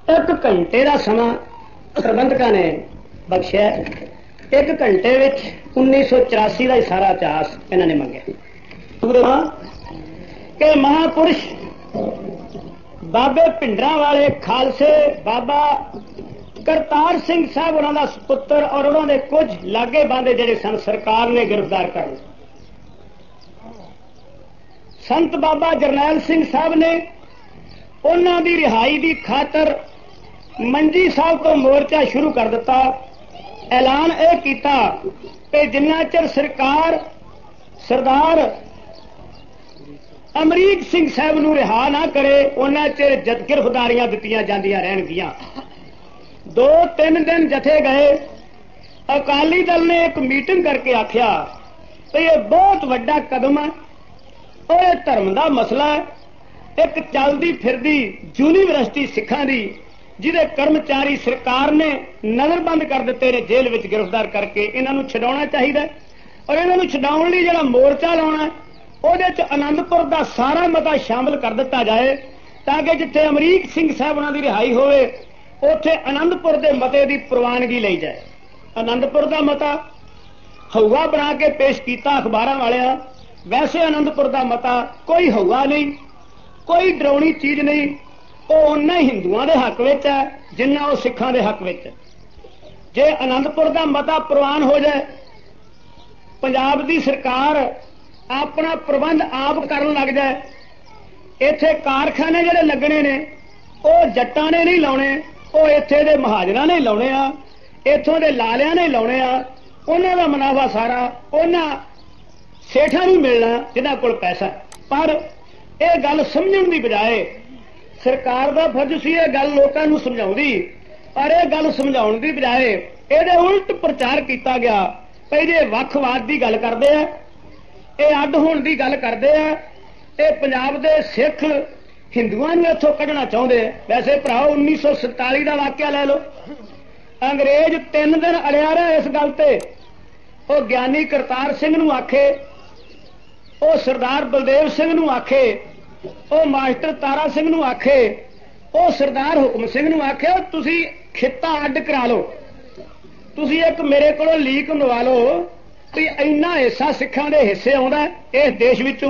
एक घंटे का समा प्रबंधकों ने बख्शिया। एक घंटे 1984 का सारा इतिहास इन्होंने मंगया कि महापुरुष बाबे भिंडरा वाले खालसे बाबा करतार सिंह साहब उन्होंने पुत्र और उन्होंने कुछ लागे बांधे जिहड़े सन सरकार ने गिरफ्तार कर लिया। संत बाबा जरनैल सिंह साहब ने उन्हों की रिहाई की खातर मंजी साहब तो मोर्चा शुरू कर दिता। ऐलान यह किया कि जिन्ना चਿਰ सरकार सरदार अमरीक सिंह साहब नूं रिहा ना करे उन्ना चिर गिरफ्तारियां दित्तियां जांदियां रहणगियां। 2-3 दिन जथे गए। अकाली दल ने एक मीटिंग करके आख्या तो ये बहुत वड्डा कदम है और यह धर्म का मसला है। एक चलती फिरदी यूनीवर्सिटी सिखां दी जिहदे कर्मचारी सरकार ने नजरबंद कर दिते ने जेल विच गिरफ्तार करके इन्हां छडाउणा चाहिए और इन्हां छडाउण लई जिहड़ा मोर्चा लाउणा ਉਹਦੇ ਚ आनंदपुर का सारा मता शामिल कर दिता जाए ताकि जिथे अमरीक सिंह साहब उन्हां दी रिहाई होवे उत्थे आनंदपुर के मते की प्रवानगी ली जाए। आनंदपुर का मता हौवा बना के पेश किया अखबारां वालियां। वैसे आनंदपुर का मता कोई हौवा नहीं, कोई डराउनी चीज नहीं, वो उन्ना ही हिंदुओं के हक विच है जिन्ना वो सिखां के हक विच। जे आनंदपुर का मता प्रवान हो जाए पंजाब की सरकार अपना प्रबंध आप करन लग जाए। इत्थे कारखाने जिहड़े लगने ने वो जट्टां ने नहीं लाउणे, वो इत्थे दे महाजनां ने लाउणे आ, इत्थों दे लालियां ने लाउणे आ। उन्हां दा मुनाफा सारा उन्हां सेठां नूं मिलना जिन्हां कोल पैसा। पर यह गल समझण दी बजाए सरकार का फर्ज सी यह गल लोकां नूं समझाउंदी, पर यह गल समझाउण दी बजाए इहदे उल्ट प्रचार किया गया। भई जे वखवाद की गल करदे आ, ये अड होने की गल करते हैं, ये पंजाब के सिख हिंदुओं को इथों कढ़ना चाहते। वैसे भराओ 1947 का वाकया लै लो। अंग्रेज 3 दिन अड़िया रहा इस गल ते। वो ज्ञानी करतार सिंह नूं आखे, वो सरदार बलदेव सिंह नूं आखे, वो मास्टर तारा सिंह नूं आखे, वो सरदार हुकम सिंह नूं आखे तुसी खिता अड करा लो, तुसी एक मेरे को लीक मंगवा लो भी इन्ना हिस्सा सिखां दे हिस्से आउंदा इस देश विचों।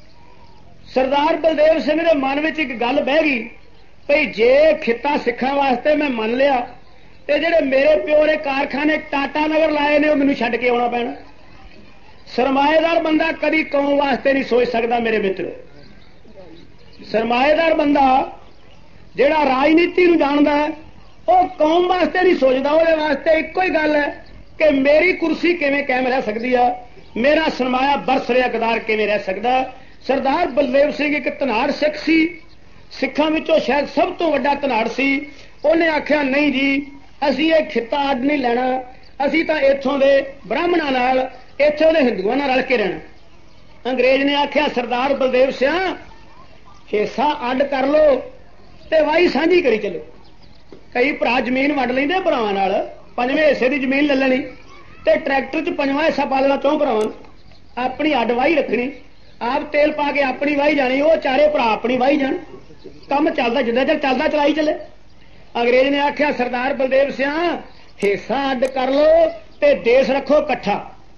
सरदार बलदेव सिंह दे मन विच एक गल बह गई भई जे खिता सिखां वास्ते मैं मन लिया ते जिहड़े मेरे प्यो ने कारखाने टाटा नगर लाए ने मैनूं छड्ड के आउणा पैणा। सरमाएदार बंदा कदी कौम वास्ते नहीं सोच सकदा मेरे मित्र। सरमाएदार बंदा जिहड़ा राजनीति नूं जाणदा है वो कौम वास्ते नहीं सोचदा। ਉਹਦੇ वास्ते ਇੱਕੋ ही गल है कि मेरी कुर्सी किवें कायम रह सकती है, मेरा सरमाया बरसरे अकदार किवें रह सकता। सरदार बलदेव सिंह एक धनाड़ सिख सी, सिखां विचों शायद सब तो वड्डा धनाड़ सी। उन्हें आख्या नहीं जी असीं ये खिता अड नहीं लैणा, असीं तां इत्थों दे ब्राह्मणां नाल इत्थों दे हिंदुआं नाल रल के रहना। अंग्रेज ने आख्या सरदार बलदेव सिंह हिस्सा अड कर लो ते वाही सांझी करी चलो। कई भरा जमीन वंड लैंदे भरावां नाल, 5वें हिस्से की जमीन ले लेनी ते ट्रैक्टर च 5वां हिस्सा पा लेना 4 भरावां, अपनी अड वाही रखनी, आप तेल पा के अपनी वाही जानी, वो चारे भरा अपनी वाही जान, काम चलता जिद्दां चल चलता चलाई चले। अंग्रेज ने आख्या सरदार बलदेव सिंह हिस्सा अड कर लो ते देश रखो इकट्ठा,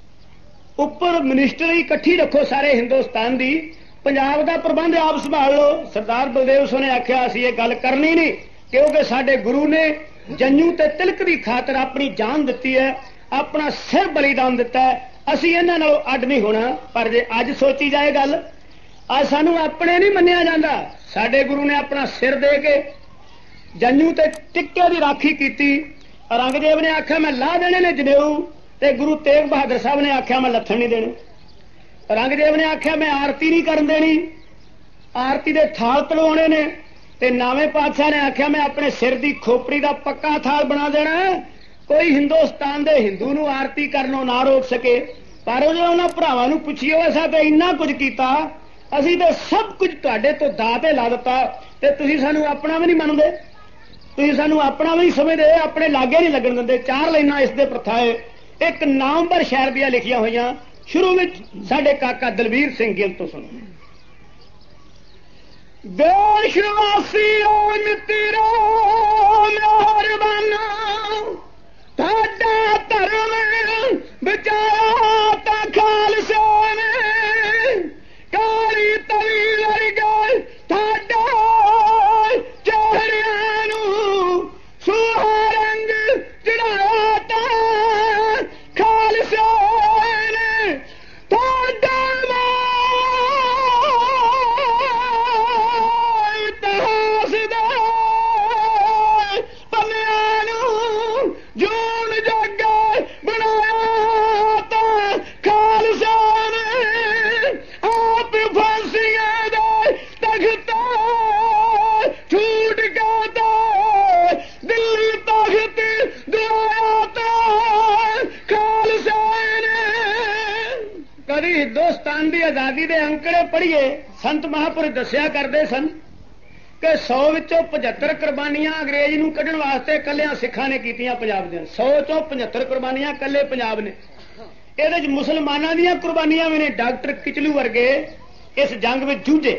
उपर मिनिस्टरी इकट्ठी रखो सारे हिंदुस्तान की, पंजाब का प्रबंध आप संभाल लो। सरदार बलदेव सिंह ने आख्या असीं ये गल करनी नहीं क्योंकि साडे गुरु ने जन्नू ते तिलक की खातर अपनी जान दी है, अपना सिर बलिदान दिता है, असीं इन्हां नालों अड नहीं होना। पर जे अज सोची जाए गल अज सानू अपने नहीं मन्निया जाता। साडे गुरु ने अपना सिर दे के जन्नू ते टिक्के की राखी की। औरंगजेब ने आख्या मैं ला देने ने जनेऊ ते गुरु तेग बहादुर साहब ने आख्या मैं लथन नहीं देने। औरंगजेब ने आख्या मैं आरती नहीं करन देनी, आरती दे थाल तलवाने ने ते नावें पातशाह ने आख्या मैं अपने सिर की खोपड़ी का पक्का थाल बना देना, कोई हिंदुस्तान दे हिंदू नूं आरती करनों ना रोक सके। पर जो उन्हां भरावां नूं पुछियो असां ते इन्ना कुछ कीता, असीं ते सब कुछ तुहाडे तो दाਅ ते ला दिता ते तुसीं सानूं अपना भी नहीं मनदे, तुसीं सानूं अपना भी नहीं समझदे, अपने लागे नहीं लगन दिंदे। 4 लाइनां इस दे प्रथा है, एक नामवर शहर दियां लिखियां होईयां, शुरू विच साडे काका दलवीर सिंह गिल तो सुणो। देशवासियों मित्रों पाकिस्तान की आज़ादी के अंकड़े पढ़िए संत महापुरुष दस्या करते सन कि 100 विचों 75 कुर्बानियां अंग्रेज नूं कढण वास्ते कल्लियां सिखां ने कीतियां पंजाब दे 100 चों 75 कुर्बानियां कल्ले पंजाब ने ਇਹਦੇ ਚ मुसलमानां दीयां कुर्बानियां भी ने डॉक्टर किचलू वर्गे इस जंग में जूझे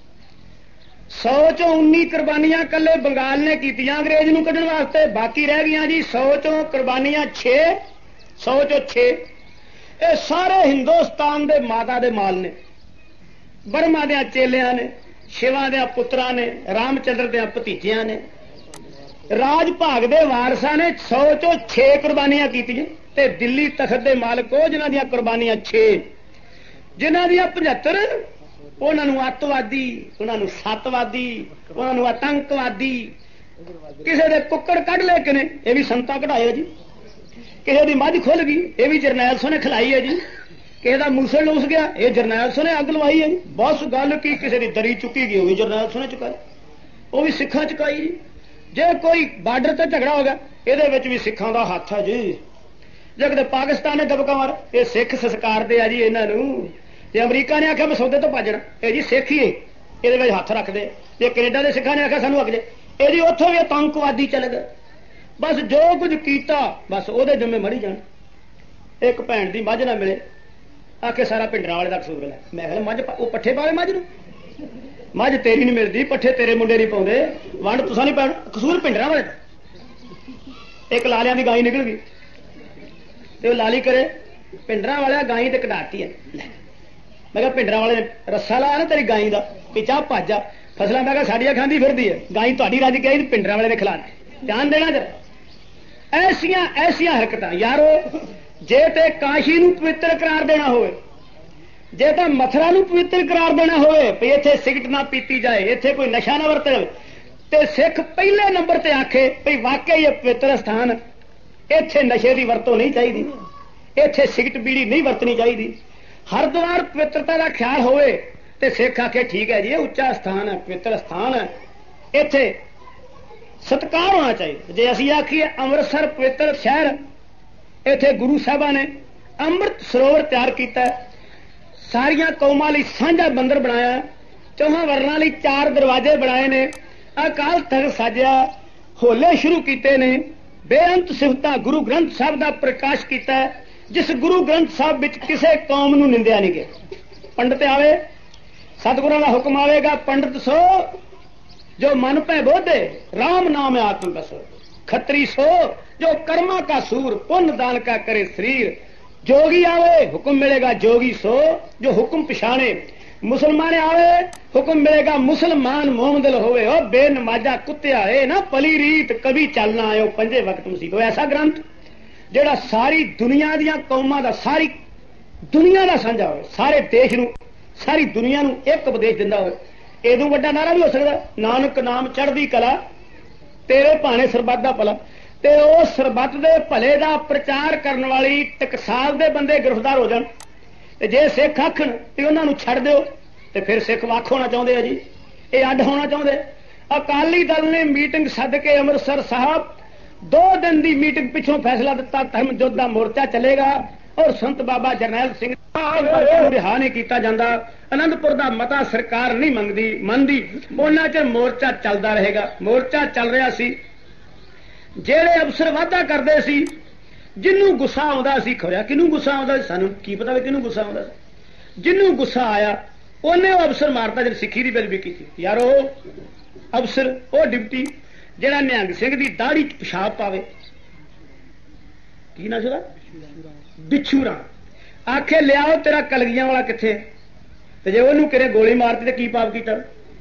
100 चों 19 कुर्बानियां कल्ले बंगाल ने कीतियां अंग्रेज नूं कढण वास्ते बाकी रह गईयां जी 100 चों कुर्बानियां 6 100 चों 6 ये सारे हिंदुस्तान दे माता दे माल ने बर्मा दे चेलियां ने शिवा दे पुत्रा ने रामचंद्र दे भतीजियां ने राज भाग दे वारसां ने 100 चों 6 कुर्बानियां कीतियां ते दिल्ली तखत दे मालक जिन्हां दीयां कुर्बानियां 6 जिन्हां दीयां 75 उन्हां नूं अतवादी उन्हां नूं सतवादी उन्हां नूं आतंकवादी किसी दे कुक्कड़ कढ ले के ने ये भी संता कढाए जी किसी दी मझ खुल गई ये भी जरनैल सो ने खिलाई है जी किसी दा मूसल लुस गया ये जरनैल सो ने अग लवाई है जी बस गल की किसी दी दरी चुकी गई वो भी जरनैल सो ने चुकाई वो भी सिखां चुकाई जी जे कोई बार्डर ते झगड़ा हो गया ਇਹਦੇ ਵਿੱਚ भी सिखां दा हथ है जी जे किते पाकिस्तान ने दबका मार ये सिख संस्कार दे आ जी इन्हां नूं ते अमरीका ने आख्या मसौदे तो भजण ये जी सिख ही ਇਹਦੇ ਵਿੱਚ हथ रखदे जे कनेडा दे सिखां ने आख्या सानू अग जे ये जी उत्थों भी आतंकवादी चले गए बस जो कुछ कीता बस ਉਹਦੇ जिम्मे मड़ी जाण एक भैन दी मझ ना मिले आके सारा पिंडरां वाले दा कसूर है मैं कहला मझ वो पट्ठे पावे मझ नूं मझ तेरी नहीं मिलती पट्ठे तेरे मुंडे नहीं पाउंदे वंड तुसां नहीं पैण कसूर पिंडरां वाले दा एक लालियां दी गाई निकल गई ते वो लाली करे पिंडरां वाला गाई ते कढाती है मैं कहा पिंडरां वाले ने रस्सा लाया ना तेरी गाई दा पिछा भज जा फसलां मैं कहा साडियां खांदी फिरदी है गाई तुहाडी रज के आई पिंडरां वाले ने खिलाना ध्यान देना जरा ऐसियां ऐसियां हरकतां यारो जे ते काशी नूं पवित्र करार देना होवे जे तो मथुरा नूं पवित्र करार देना होवे भी इत्थे सिगरट ना पीती जाए इत्थे कोई नशा ना वरते ते सिख पहले नंबर ते आखे भी वाकई ये पवित्र स्थान इत्थे नशे की वरतों नहीं चाहिए इत्थे सिगरट बीड़ी नहीं वरतनी चाहिए हरिद्वार पवित्रता का ख्याल होवे ते सिख आखे ठीक है जी ये उच्चा स्थान है पवित्र स्थान है इत्थे सत्कार होना चाहिए जे असीं आखिए अमृतसर पवित्र शहर इत्थे गुरु साहबा ने अमृत सरोवर तैयार किया सारिया कौमां लई सांझा बंदर बनाया चौहां वर्णां लई 4 दरवाजे बनाए ने अकाल तख्त साजिया होले शुरू किए ने बेअंत सिफतां गुरु ग्रंथ साहब का प्रकाश किया जिस गुरु ग्रंथ साहब विच किसी कौम नूं निंदिया नहीं गया पंडित आवे सतगुरां दा हुक्म आवेगा पंडित सो जो मन पे बोधे राम नाम आत्म बसो खत्री सो जो कर्मा का सूर पुण्य दान का करे शरीर जोगी आवे हुक्म मिलेगा जोगी सो जो हुक्म पिछाणे मुसलमान आवे हुक्म मिलेगा मुसलमान मोहम्मद होवे ओ बेनमाजा कुत्तिया ए ना पली रीत कभी चलना आयो पंजे वक्त मुसीबत ऐसा ग्रंथ जेड़ा सारी दुनिया दियां कौमां दा सारी दुनिया दा साझा होवे सारे देश नूं सारी दुनिया नूं एक उपदेश दिंदा होवे एदों वड्डा नारा भी हो सकदा नानक नाम चढ़दी कला तेरे भाणे सरबत दा भला ते ओ सरबत दे भले दा प्रचार करन वाली टकसाल दे बंदे गिरफ्तार हो जाण ते जे सिख आखण ते उन्हां नूं छड्ड दिओ ते फिर सिख वख होना चाहुंदे आ जी ये अड्ड होना चाहुंदे अकाली दल ने मीटिंग सद के अमृतसर साहब 2 दिन की मीटिंग पिछों फैसला दिता धर्म युद्ध का मोर्चा चलेगा और संत बाबा जरनैल सिंह रिहा नहीं किया जाता आनंदपुर का मता सरकार नहीं मनदी उन्हां चਿਰ मोर्चा चलता रहेगा मोर्चा चल रहा सी जेड़े अफसर वादा करते सी जिन्हों गुस्सा आउंदा सी खोया किनू गुस्सा आउंदा सानू की पता किनू गुस्सा आउंदा जिन्हों गुस्सा आया उन्हें अफसर मारता जब सिक्खी की बेदबी की यारो अफसर वो डिप्टी जेड़ा निहंग सिंह की दाढ़ी पेशाब पावे की ना सुना बिछूरा आखे लियाओ तेरा कलगियां वाला किथे ते जे ओनू किरे गोली मारती तो की पाप कीता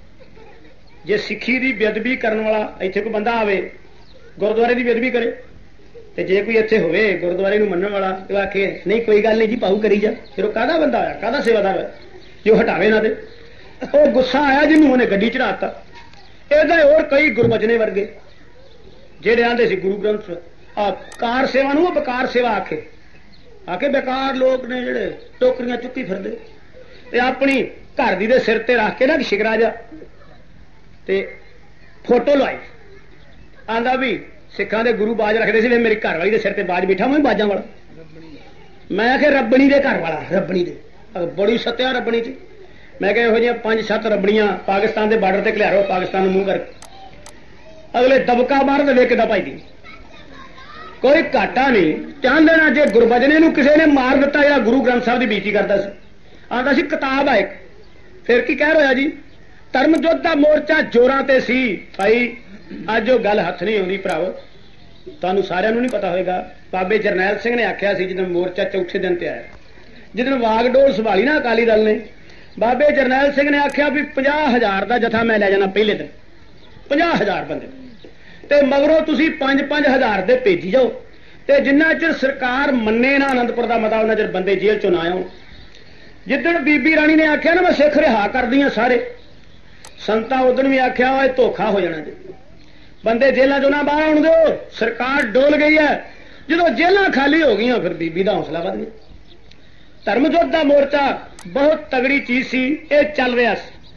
जे सिक्खी की बेदबी करने वाला इत्थे कोई बंदा आवे गुरुद्वारे की बेदबी करे ते जे कोई इत्थे होवे गुरुद्वारे नूं मन्नण वाला ते आखे नहीं कोई गल नहीं जी पाऊ करी जा फिर वो काहदा बंदा आया काहदा सेवादार है जो हटावे ना दे वो गुस्सा आया जिन्होंने उन्हें गड्डी चढ़ाता इहदा होर कई गुरबचने वर्गे जेड़े आंदे सी गुरु ग्रंथ कार सेवा नूं बेकार सेवा आके बेकार लोग ने जेड़े टोकरियां चुक्की फिरदे ते अपनी घर दी दे सिर ते रख के ना शिकरा जा ते फोटो लवाई आंदा भी सिखां दे गुरु बाज रखते थे मेरी घर वाली दे सिर ते बाज बैठा मैं बाजा वाला मैं आखे रब्बनी दे घर वाला रब्बनी दे बड़ी सत्या रबणी च मैं कहा यहो 5-7 रबड़ियां पाकिस्तान के बार्डर से खिलारो पाकिस्तान मूँह करके अगले दबका मार दे कि भाई दी कोई घाटा नहीं ध्यान देना जे गुरबजने नूं किसी ने मार दिता या गुरु ग्रंथ साहब की बेइज्जती करता आंदा सी किताब है एक फिर की कह रहा जी धर्म युद्ध का मोर्चा जोरां ते सी भाई अज वो गल हथ नहीं आउंदी भरावो तुहानूं सारिआं नूं नहीं पता होएगा बाबे जरनैल सिंह ने आख्या सी जिदन मोर्चा चौथे दिन ते आया जिदन वागडोर संभाली ना अकाली दल ने बाबे जरनैल सिंह ने आख्या भी 50,000 का जथा मैं लै जाना पहले दिन 50,000 बंदे ते मगरों तुसीं 5-5 दे भेजी जाओ ते जिन्ना चिर सरकार मन्ने ना आनंदपुर का मता उन्ना चिर बंदे जेल चों ना आउण जिदन बीबी राणी ने आख्या ना मैं सिख रिहा कर दी सारे संतां उदन भी आख्या होए धोखा हो जाना जी बंदे जेलों चों ना बाहर आउण दो सरकार डोल गई है जो जेलां खाली हो गई फिर बीबी का हौसला वध गया धर्म युद्ध का मोर्चा बहुत तगड़ी चीज सी ये चल रहा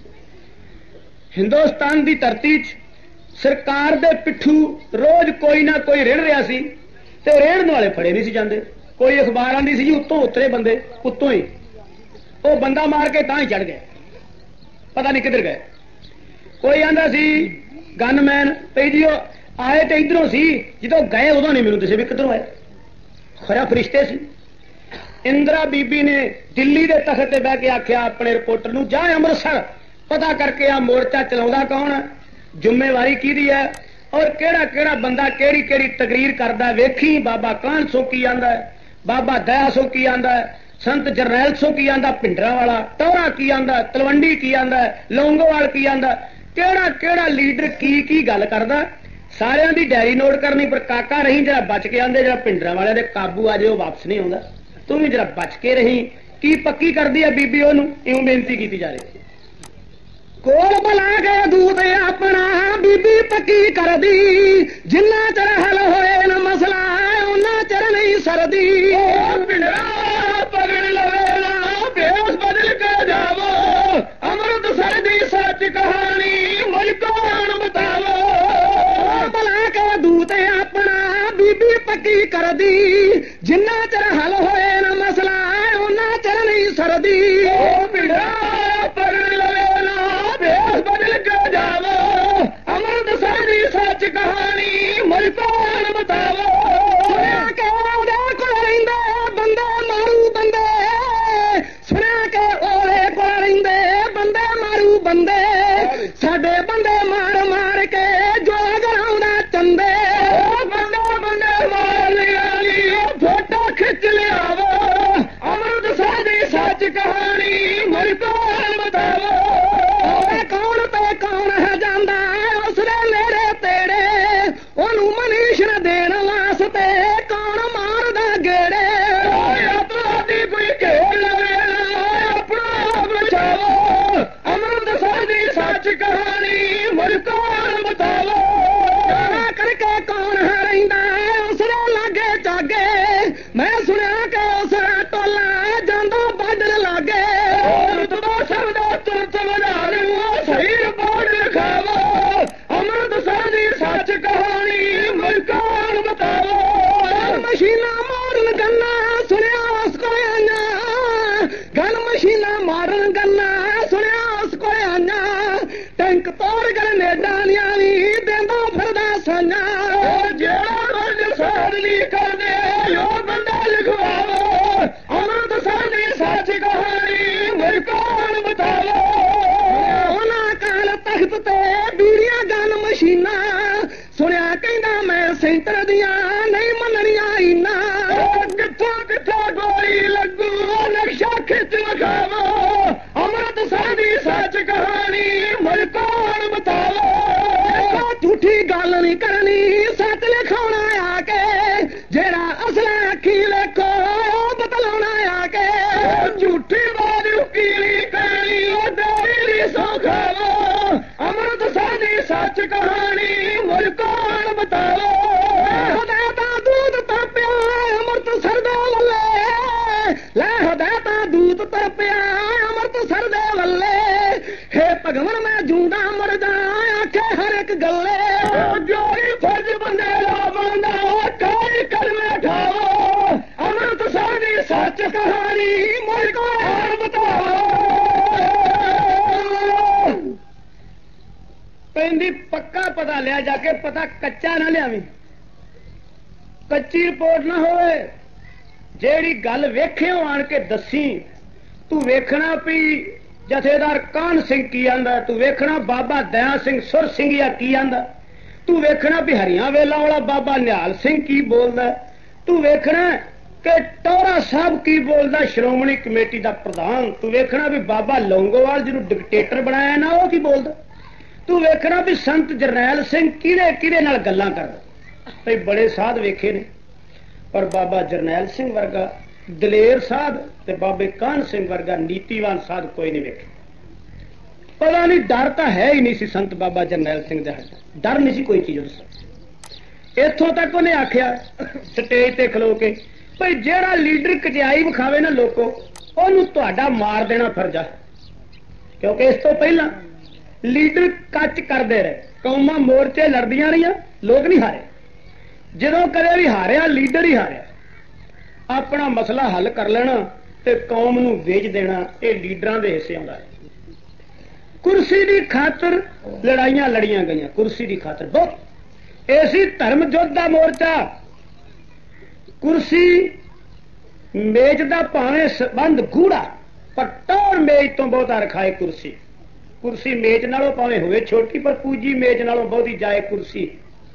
हिंदुस्तान की धरती सरकार दे पिट्ठू रोज कोई ना कोई रिढ़ रहा सी ते रेड़न वाले फड़े नहीं सी जांदे कोई अखबार आंदी सी उत्तों उतरे बंदे उत्तों ही वो बंदा मार के तां ही चढ़ गए पता नहीं किधर गए कोई आंदा सी गनमैन भई जी आए तो इधरों सी जो गए उदों नहीं मैनूं दसे भी किधरों आए खरा फरिश्ते सी इंदिरा बीबी ने दिल्ली के तख्त ते बह के आख्या अपने रिपोर्टर नूं जा अमृतसर पता करके आ मोर्चा चलाउंदा कौन है जिम्मेवारी किहदी है और केड़ा केड़ा बंदा केड़ी केड़ी तकरीर करदा वेखी बाबा कान सो की आंदा है बाबा दया सो की आंदा है संत जरनैल सो की आंदा भिंडरा वाला टौरा की आंदा तलवंडी की आंदा लौंगोवाल की आंदा केड़ा केड़ा लीडर की गल करदा सारियां दी डायरी नोट करनी पर काका रही जरा बच के आंदे जरा भिंडरा वाले दे काबू आ जाए वापस नहीं आउंदा तू भी जरा बच के रही की पक्की करदी है बीबी ओनू इउं बेनती की जा रही कोल बुला के दूत अपना बीबी पक्की कर दी जिन्ना चर हल होए न मसला उन्ना चर नहीं सरदी पगड़ लवेला बेस बदल के जावो अमृत सरदी सच कहानी मुझको बतावो बुला के दूत अपना बीबी पक्की कर दी जिन्ना चर हल होए न मसला उन्ना चर नहीं सरदी पगड़ लवेला बदल के जावो अमृत सरदी सच कहानी मुझको बतावो सुनिया के ओदे को रहिंदे बंदे मारू बंदे सुनिया के ओदे को रहिंदे बंदे मारू बंदे साडे बंदे मार मार के जो गराउंदा चंदे बंदे बंदे मार लिया फोटो खिंच लियावो अमृत सरदी सच कहानी मुझको बतावो कौन है जांदा उसने मेरे तेड़े ओनू मनीष न देन वास्ते कौन मारदा गेड़े कोई घेर लवे अपना बचावो अमृत सरदी सच कहानी मुझको बतावो करके कौन है रहिंदा उसने लागे जागे मैं सुनिया के उस टोला जांदा बादल लागे रुतबा सबदा तुरत बना सही रिपोर्ट लिखावो अमृत सरदी सच कहानी मुझको बतावो मशीना मारन गन्ना सुनिया उसको आना गन मशीना मारन गन्ना सुनिया उसको आना टैंक तोड़ ग्रेनेडा न्याली देंदा फिरदा सन्ना जेड़ा रोज सारली कर दे यो बंदा लिखवावो अमृत सरदी सच कहानी मुझको बतावो तख्त ते बीड़ियां गन मशीना सुनिया कहंदा मैं सेंटर दिया नहीं मननिया इना किथों किथों गोली लगू नक्शा खिच लखावो अमृत सरदी सच कहानी मुझको बतावो झूठी गल नहीं करनी सच लिखाउणा आके जेड़ा असला अखी लेखो बतलाउणा आके झूठी बात उकीली करनी डेरी सौ खावो अमृत सरदी सच कहानी मुझको बतावो हदैता दूध तपिया अमृत सरदे वल्ले लै हदैता दूध तपिया अमृत सरदे वल्ले हे भगवन मैं जूंदा मर जा आखे हर एक गल्ले जोड़ी फर्ज बंदे ला बंदा काई कर में ठावो अमृत सरदी सच कहानी मुझको कहती पक्का पता लिया जाके, पता कच्चा ना लियावी, कच्ची रिपोर्ट ना होवे, जेड़ी गल वेखियो आण के दसी। तू वेखना भी जथेदार कान सिंह की आंदा, तू वेखना बाबा दया सिंह सुर सिंघिया की आंदा, तू वेखना भी हरियां वेला वाला बाबा निहाल सिंह की बोलदा, तू वेखना कि टोरा साहब की बोलदा श्रोमणी कमेटी का प्रधान, तू वेखना भी बाबा लौंगोवाल जिन्होंने डिकटेटर बनाया ना वो की बोलदा, तू वेखना भी संत जरनैल सिंह किहड़े किहड़े नाल गल्लां करदा। भाई बड़े साध वेखे ने, पर बाबा जरनैल सिंह वर्गा दलेर साध ते बाबे कान सिंह वर्गा नीतिवान साध कोई नहीं वेखे। पता नहीं डर तो है ही नहीं सी संत बाबा जरनैल सिंह दा, डर नहीं सी कोई चीज उस। इथों तक उन्हें आख्या स्टेज ते खलो के, भाई जेड़ा लीडर कटियाई विखावे ना लोगो, ओनू तुहाडा मार देना फर्ज है, क्योंकि इस तो पहला लीडर कच करते रहे, कौमां मोर्चे लड़दियां रही, लोग नहीं हारे, जदों कदे भी हारिया लीडर ही हारिया। अपना मसला हल कर लेना ते कौम नू वेच देना, ये लीडरां दे हिस्से आउंदा है। कुर्सी की खातर लड़ाइयां लड़ियां गई, कुर्सी की खातर बहुत। ऐसी धर्म युद्ध का मोर्चा, कुर्सी मेज का भावें संबंध गूढ़ा, पर टौर मेज तो बहुता रखाए कुर्सी। कुर्सी मेज नालों भावें होवे छोटी, पर पूजी मेज नालों बहुती जाए कुर्सी।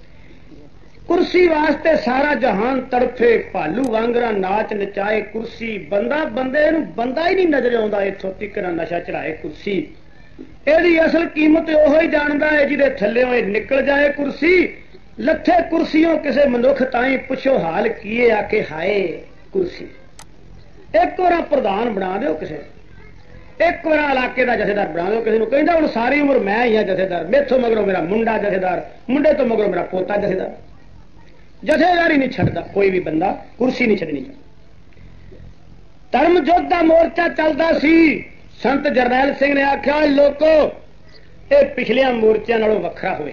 कुर्सी वास्ते सारा जहान तड़फे, भालू वांगरा नाच नचाए कुर्सी। बंदा बंदे नूं बंदा ही नहीं नजर आउंदा, इत्थों तिकरा नशा चढ़ाए कुर्सी। ਇਹਦੀ असल कीमत ਉਹੋ ही जानता है ਜਿਹਦੇ थल्लेों निकल जाए कुर्सी। लथे कुर्सियों किसे मनुख ताई पुछो हाल किए आके हाय कुर्सी। एक बार प्रधान बना दो किसे, एक बार इलाके का जथेदार बना दो किसी को, कहता हूं सारी उम्र मैं ही हाँ जथेदार, मेथों मगरों मेरा मुंडा जथेदार, मुंडे तो मगरों मेरा पोता जथेदार। जथेदार ही नहीं छड्डदा कोई भी बंदा, कुर्सी नहीं छड्डनी चाहिए। धर्म युद्ध का मोर्चा चलता सी। संत जरनैल सिंह ने आख्या लोगो ये पिछलियां मोर्चों नालों वखरा होवे,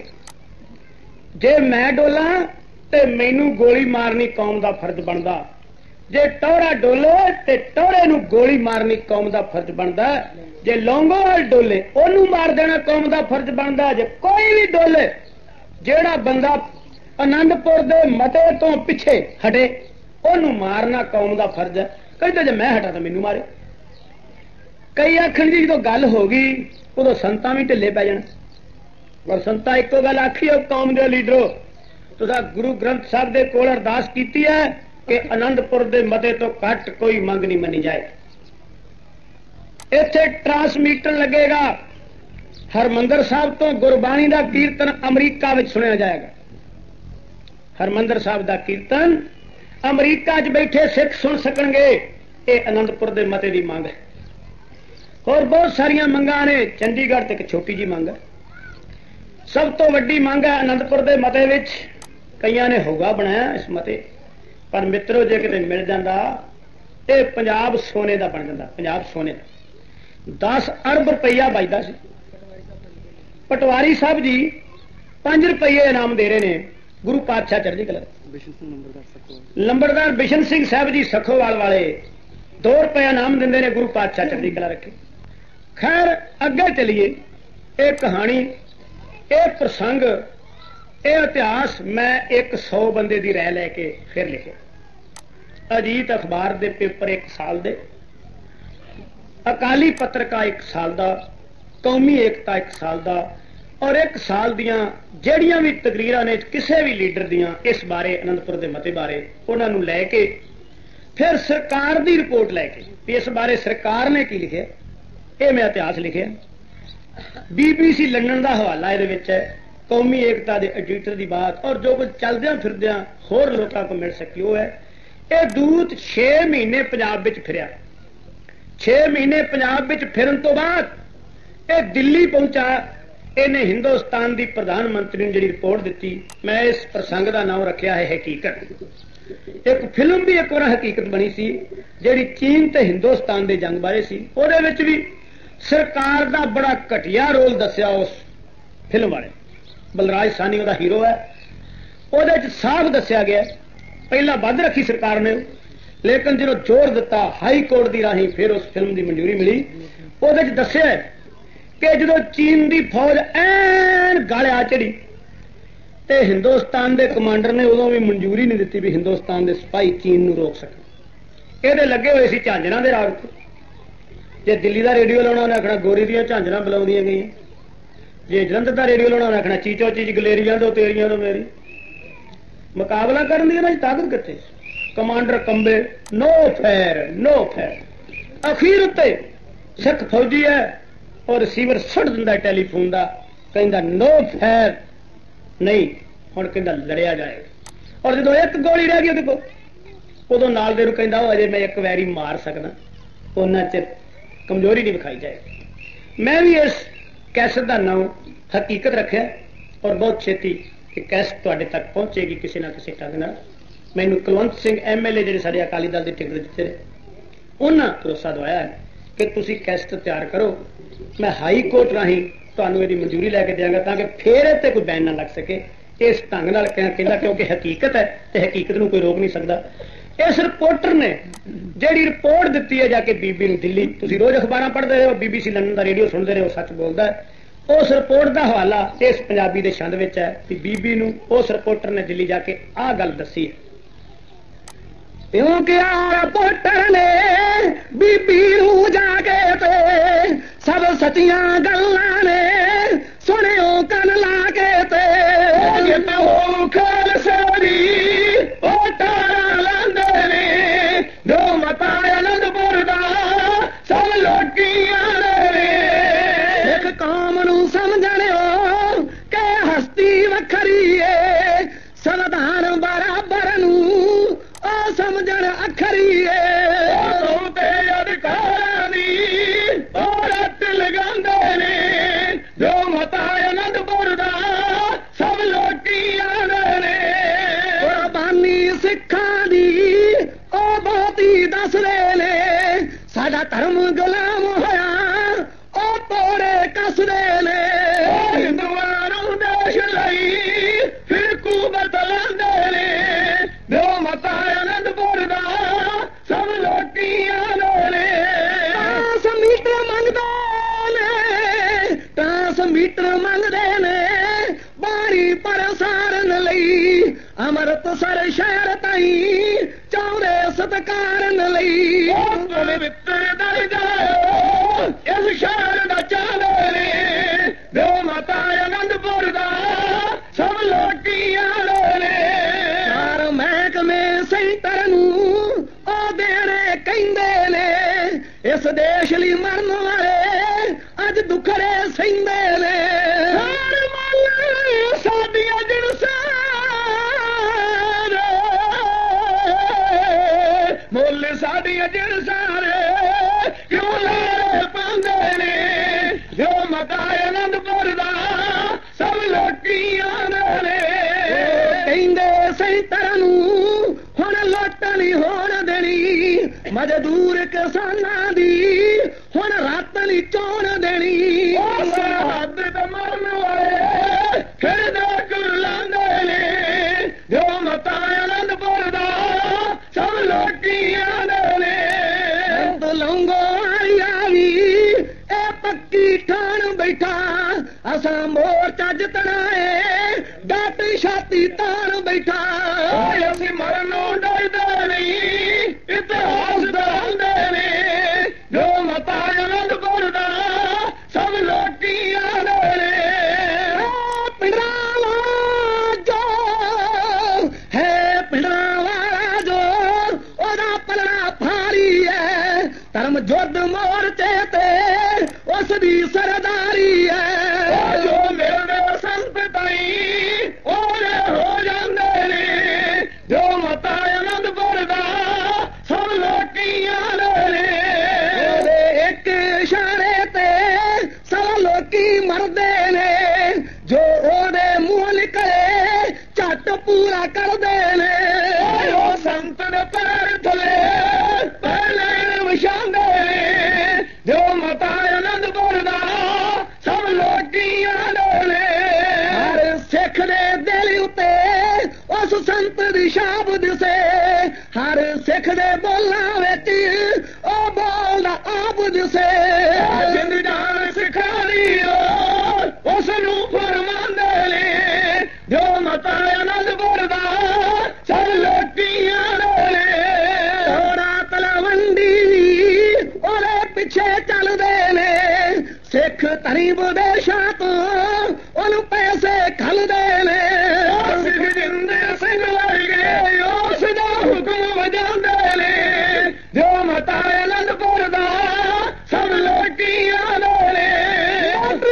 जे मैं डोला ते मैनू गोली मारनी कौम का फर्ज बनता, जे टौरा डोले ते टौरे नू गोली मारनी कौम का फर्ज बनता, जे लौंगोवाल डोले ओनू मार देना कौम का फर्ज बनता, जे कोई भी डोले जेड़ा बंदा आनंदपुर दे मते तो पिछे हटे ओनू मारना कौम का फर्ज है। कहते जे मैं हटा तो मैनू मारे। कई आखन जी जो गल होगी उदों संतां भी ढिले पै जाण, पर संतां एको गल आखी कौम के लीडरो, तुसां गुरु ग्रंथ साहब दे कोल अरदास कीती है कि आनंदपुर दे मते तो घट कोई मंग नहीं मनी जाए। इत्थे ट्रांसमीटर लगेगा, हरमंदर साहब तो गुरबाणी का कीर्तन अमरीका में सुनिया जाएगा। हरमंदर साहब का कीर्तन अमरीका च बैठे सिख सुन सकणगे, ये आनंदपुर दे मते की मंग है। और बहुत सारिया मंगा ने, चंडीगढ़ तक एक छोटी जी मंग है। सब तो वड्डी मंग है आनंदपुर दे मते विच, कईयां ने होगा बनाया इस मते, पर मित्रों जे किते मिल जाता ये पंजाब सोने का बन जाता। पंजाब सोने का 10 अरब रुपया बचता सी। पटवारी साहब जी 5 रुपये इनाम दे रहे हैं गुरु पातशाह चढ़दी कला। लंबड़दार बिशन सिंह साहब जी सखोवाल वाले 2 रुपया इनाम देंगे ने गुरु पातशाह चढ़दी कला रखे। खैर अगे चलिए, ये कहानी, ये प्रसंग, ये इतिहास मैं 100 बंदे की राय लैके फिर लिखे। अजीत अखबार दे पेपर 1 साल दे, अकाली पत्रिका 1 साल का, कौमी एकता 1 साल का, और 1 साल दियां ਜਿਹੜੀਆਂ भी तकरीरां ने किसी भी लीडर दियां इस बारे आनंदपुर के मते बारे उन्होंने लैके फिर सरकार की रिपोर्ट लैके इस बारे सरकार ने की लिखे, ये मैं इतिहास लिखे। BBC लंडन का हवाला ये है, कौमी एकता के एडिटर की बात, और जो कुछ चलद्या फिरद्या होर लोगों को मिल सकी वो है। ये दूत 6 महीने पंजाब विच फिरिया। 6 महीने पंजाब विच फिरन तो बाद ये दिल्ली पहुंचा। इन्हें हिंदुस्तान की प्रधानमंत्री ने जी रिपोर्ट दी, मैं इस प्रसंग का नाम रखा है हकीकत। एक फिल्म भी एक बार हकीकत बनी सी जी चीन ते हिंदुस्तान के जंग बारे सी, उहदे विच भी सरकार का बड़ा घटिया रोल दसिया उस फिल्म वाले। बलराज सानी उहदा हीरो है, उहदे च साफ दसिया गया। पहला वध रखी सरकार ने, लेकिन जो जोर दिता हाई कोर्ट की राही फिर उस फिल्म की मंजूरी मिली। उहदे च दसिया कि जो चीन की फौज ऐन गालिया चढ़ी तो हिंदुस्तान के कमांडर ने उदों भी मंजूरी नहीं दी भी हिंदुस्तान के सिपाही चीन रोक सकन। ये लगे हुए सी झांझरां दे राग ते। जे दिल्ली का रेडियो लाना उन्हें आखना गोरी दियां झांझरां बुलाउंदियां गईयां, जे जलंधर का रेडियो लाना उन्हें आखना चीचो चीज गलेरियां दो तेरियां दो मेरी। मुकाबला करने की ताकत कितने? कमांडर कंबे, नो फेयर नो फेयर। अखीर उत्ते सिख फौजी है और रिसीवर सुट दिंदा टैलीफोन का, कहंदा नो फेयर नहीं, हुण कहंदा लड़िया जाएगा। और जो एक गोली रह गई उहदे कोल उदों नाल दे नूं कहंदा अजे मैं एक वैरी मार सकदा, उन्ना चिर कमजोरी नहीं विखाई जाएगी। मैं भी इस कैसेट का नाम हकीकत रखा और बहुत छेती कि कैसेट तुहाडे तक पहुंचेगी किसी ना किसी ढंग नाल। मैनू कुलवंत सिंह MLA जिहड़े साडे अकाली दल के टिकट दिते उन्हां भरोसा दवाया है कि तुसीं कैसेट तैयार करो, मैं हाई कोर्ट राही तुहानूं इहदी मंजूरी लैके देंगा ताकि फिर इहते कोई बैन ना लग सके। इस ढंग नाल कहंदा क्योंकि हकीकत है तो हकीकत नूं कोई रोक नहीं सकता। इस रिपोर्टर ने जिहड़ी रिपोर्ट दी है जाके बीबी नूं दिल्ली, तुसीं रोज अखबारां पढ़दे रहे हो, BBC लंदन का रेडियो सुनते रहे हो, सच बोलदा है। उस रिपोर्ट का हवाला इस पंजाबी के छंद विच है कि बीबी नूं उस रिपोर्टर ने दिल्ली जाके आह गल दसी है। क्योंकि रिपोर्टर ने बीबी नूं जाके ते सब सच्चियां गल्लां ने सुनियो कन ला के ते जो मता आनंदपुर दा सब लोकी एक कौम नूं समझणियो कि हस्ती वखरी है, संविधान बराबर नूं ओ समझण अखरी है। ते अधिकारां दी औरत लगांदे ने जो मता आनंदपुर दा सब लोकी आंदे ने। कुर्बानी सिखां दी ओ बहुती दसदे ने, साडा धर्म गुलाम होया ओ तोड़े कसदे ने। हिंदुआं नूं देश लई फिरकू बदलांदे ने जो मता आनंदपुर दा सब लोकी आंदे ने। मीटर मंगदे ने, 10 मीटर मंगदे ने बारी पर सारन लई, अमृतसर शहर ताईं चाहुंदे सत्कारन लई। पवित्र दरजा इस शहर दा चाहंदे ने जो मता आनंदपुर दा सब लोकी आंदे ने। चार महकमे सेंटर नूं ओ देणे कहंदे ने, इस देश लई मरन वाले अज दुखड़े सहिंदे ने। साडियां जिणसां मुल साडियां जिणसां क्यों लारे पांदे ने जो मता आनंदपुर दा सब लोकी आंदे ने। कहंदे सेंटर नूं हुण लुੱਟ नहीं होण देनी, मजदूर किसानां दी हुण रात नहीं चोण देनी। सरहद ते मरन वाले फिरदे कुरलांदे ने जो मता आनंदपुर दा सब लोकी आंदे ने। लौंगो आवी ए पक्की ठाण बैठा, असां मोर्चा जितना है डट छाती ताण बैठा। असीं मरनों डरदे नहीं, इतिहास दहांदे ने जो मता आनंदपुर दा सब लोकी आंदे ने। पिंडरां वाला जो है, पिंडरां वाला जो ओदा पलड़ा भारी है, धर्म युद्ध मोर्चे ते उस दी सरदारी है। जो मेरे संत ताईं ओरे हो जांदे ने जो मता आनंदपुर दा सब लोकी आंदे ने। एक इशारे ते सब लोकी मरदे ने, जो ओदे मुंह निकले झट पूरा करदे ने। संत दे पैर थले पहले विछांदे ने जो मता आनंदपुर दा सब लोकी आंदे ने। हर सिख दे दिल उते उस संत दी शाब दिसे, हर सिख दे बोलां विच ओ बोलदा आप दिसे। जिंद जान सिखानी ਗਰੀਬ ਦੇਸ਼ਾਂ ਤੋਂ ਉਹਨੂੰ ਪੈਸੇ ਖਲਦੇ ਨੇ ਸਿੱਖ ਜਿੰਦੇ ਸਿੰਘ ਵਰਗੇ ਉਸ ਦਾ ਹੁਕਮ ਵਜਾਉਂਦੇ ਨੇ ਜੋ ਮਤਾ ਅਨੰਦਪੁਰ ਦਾ ਸਭ ਲੋਕੀ ਆਉਂਦੇ ਨੇ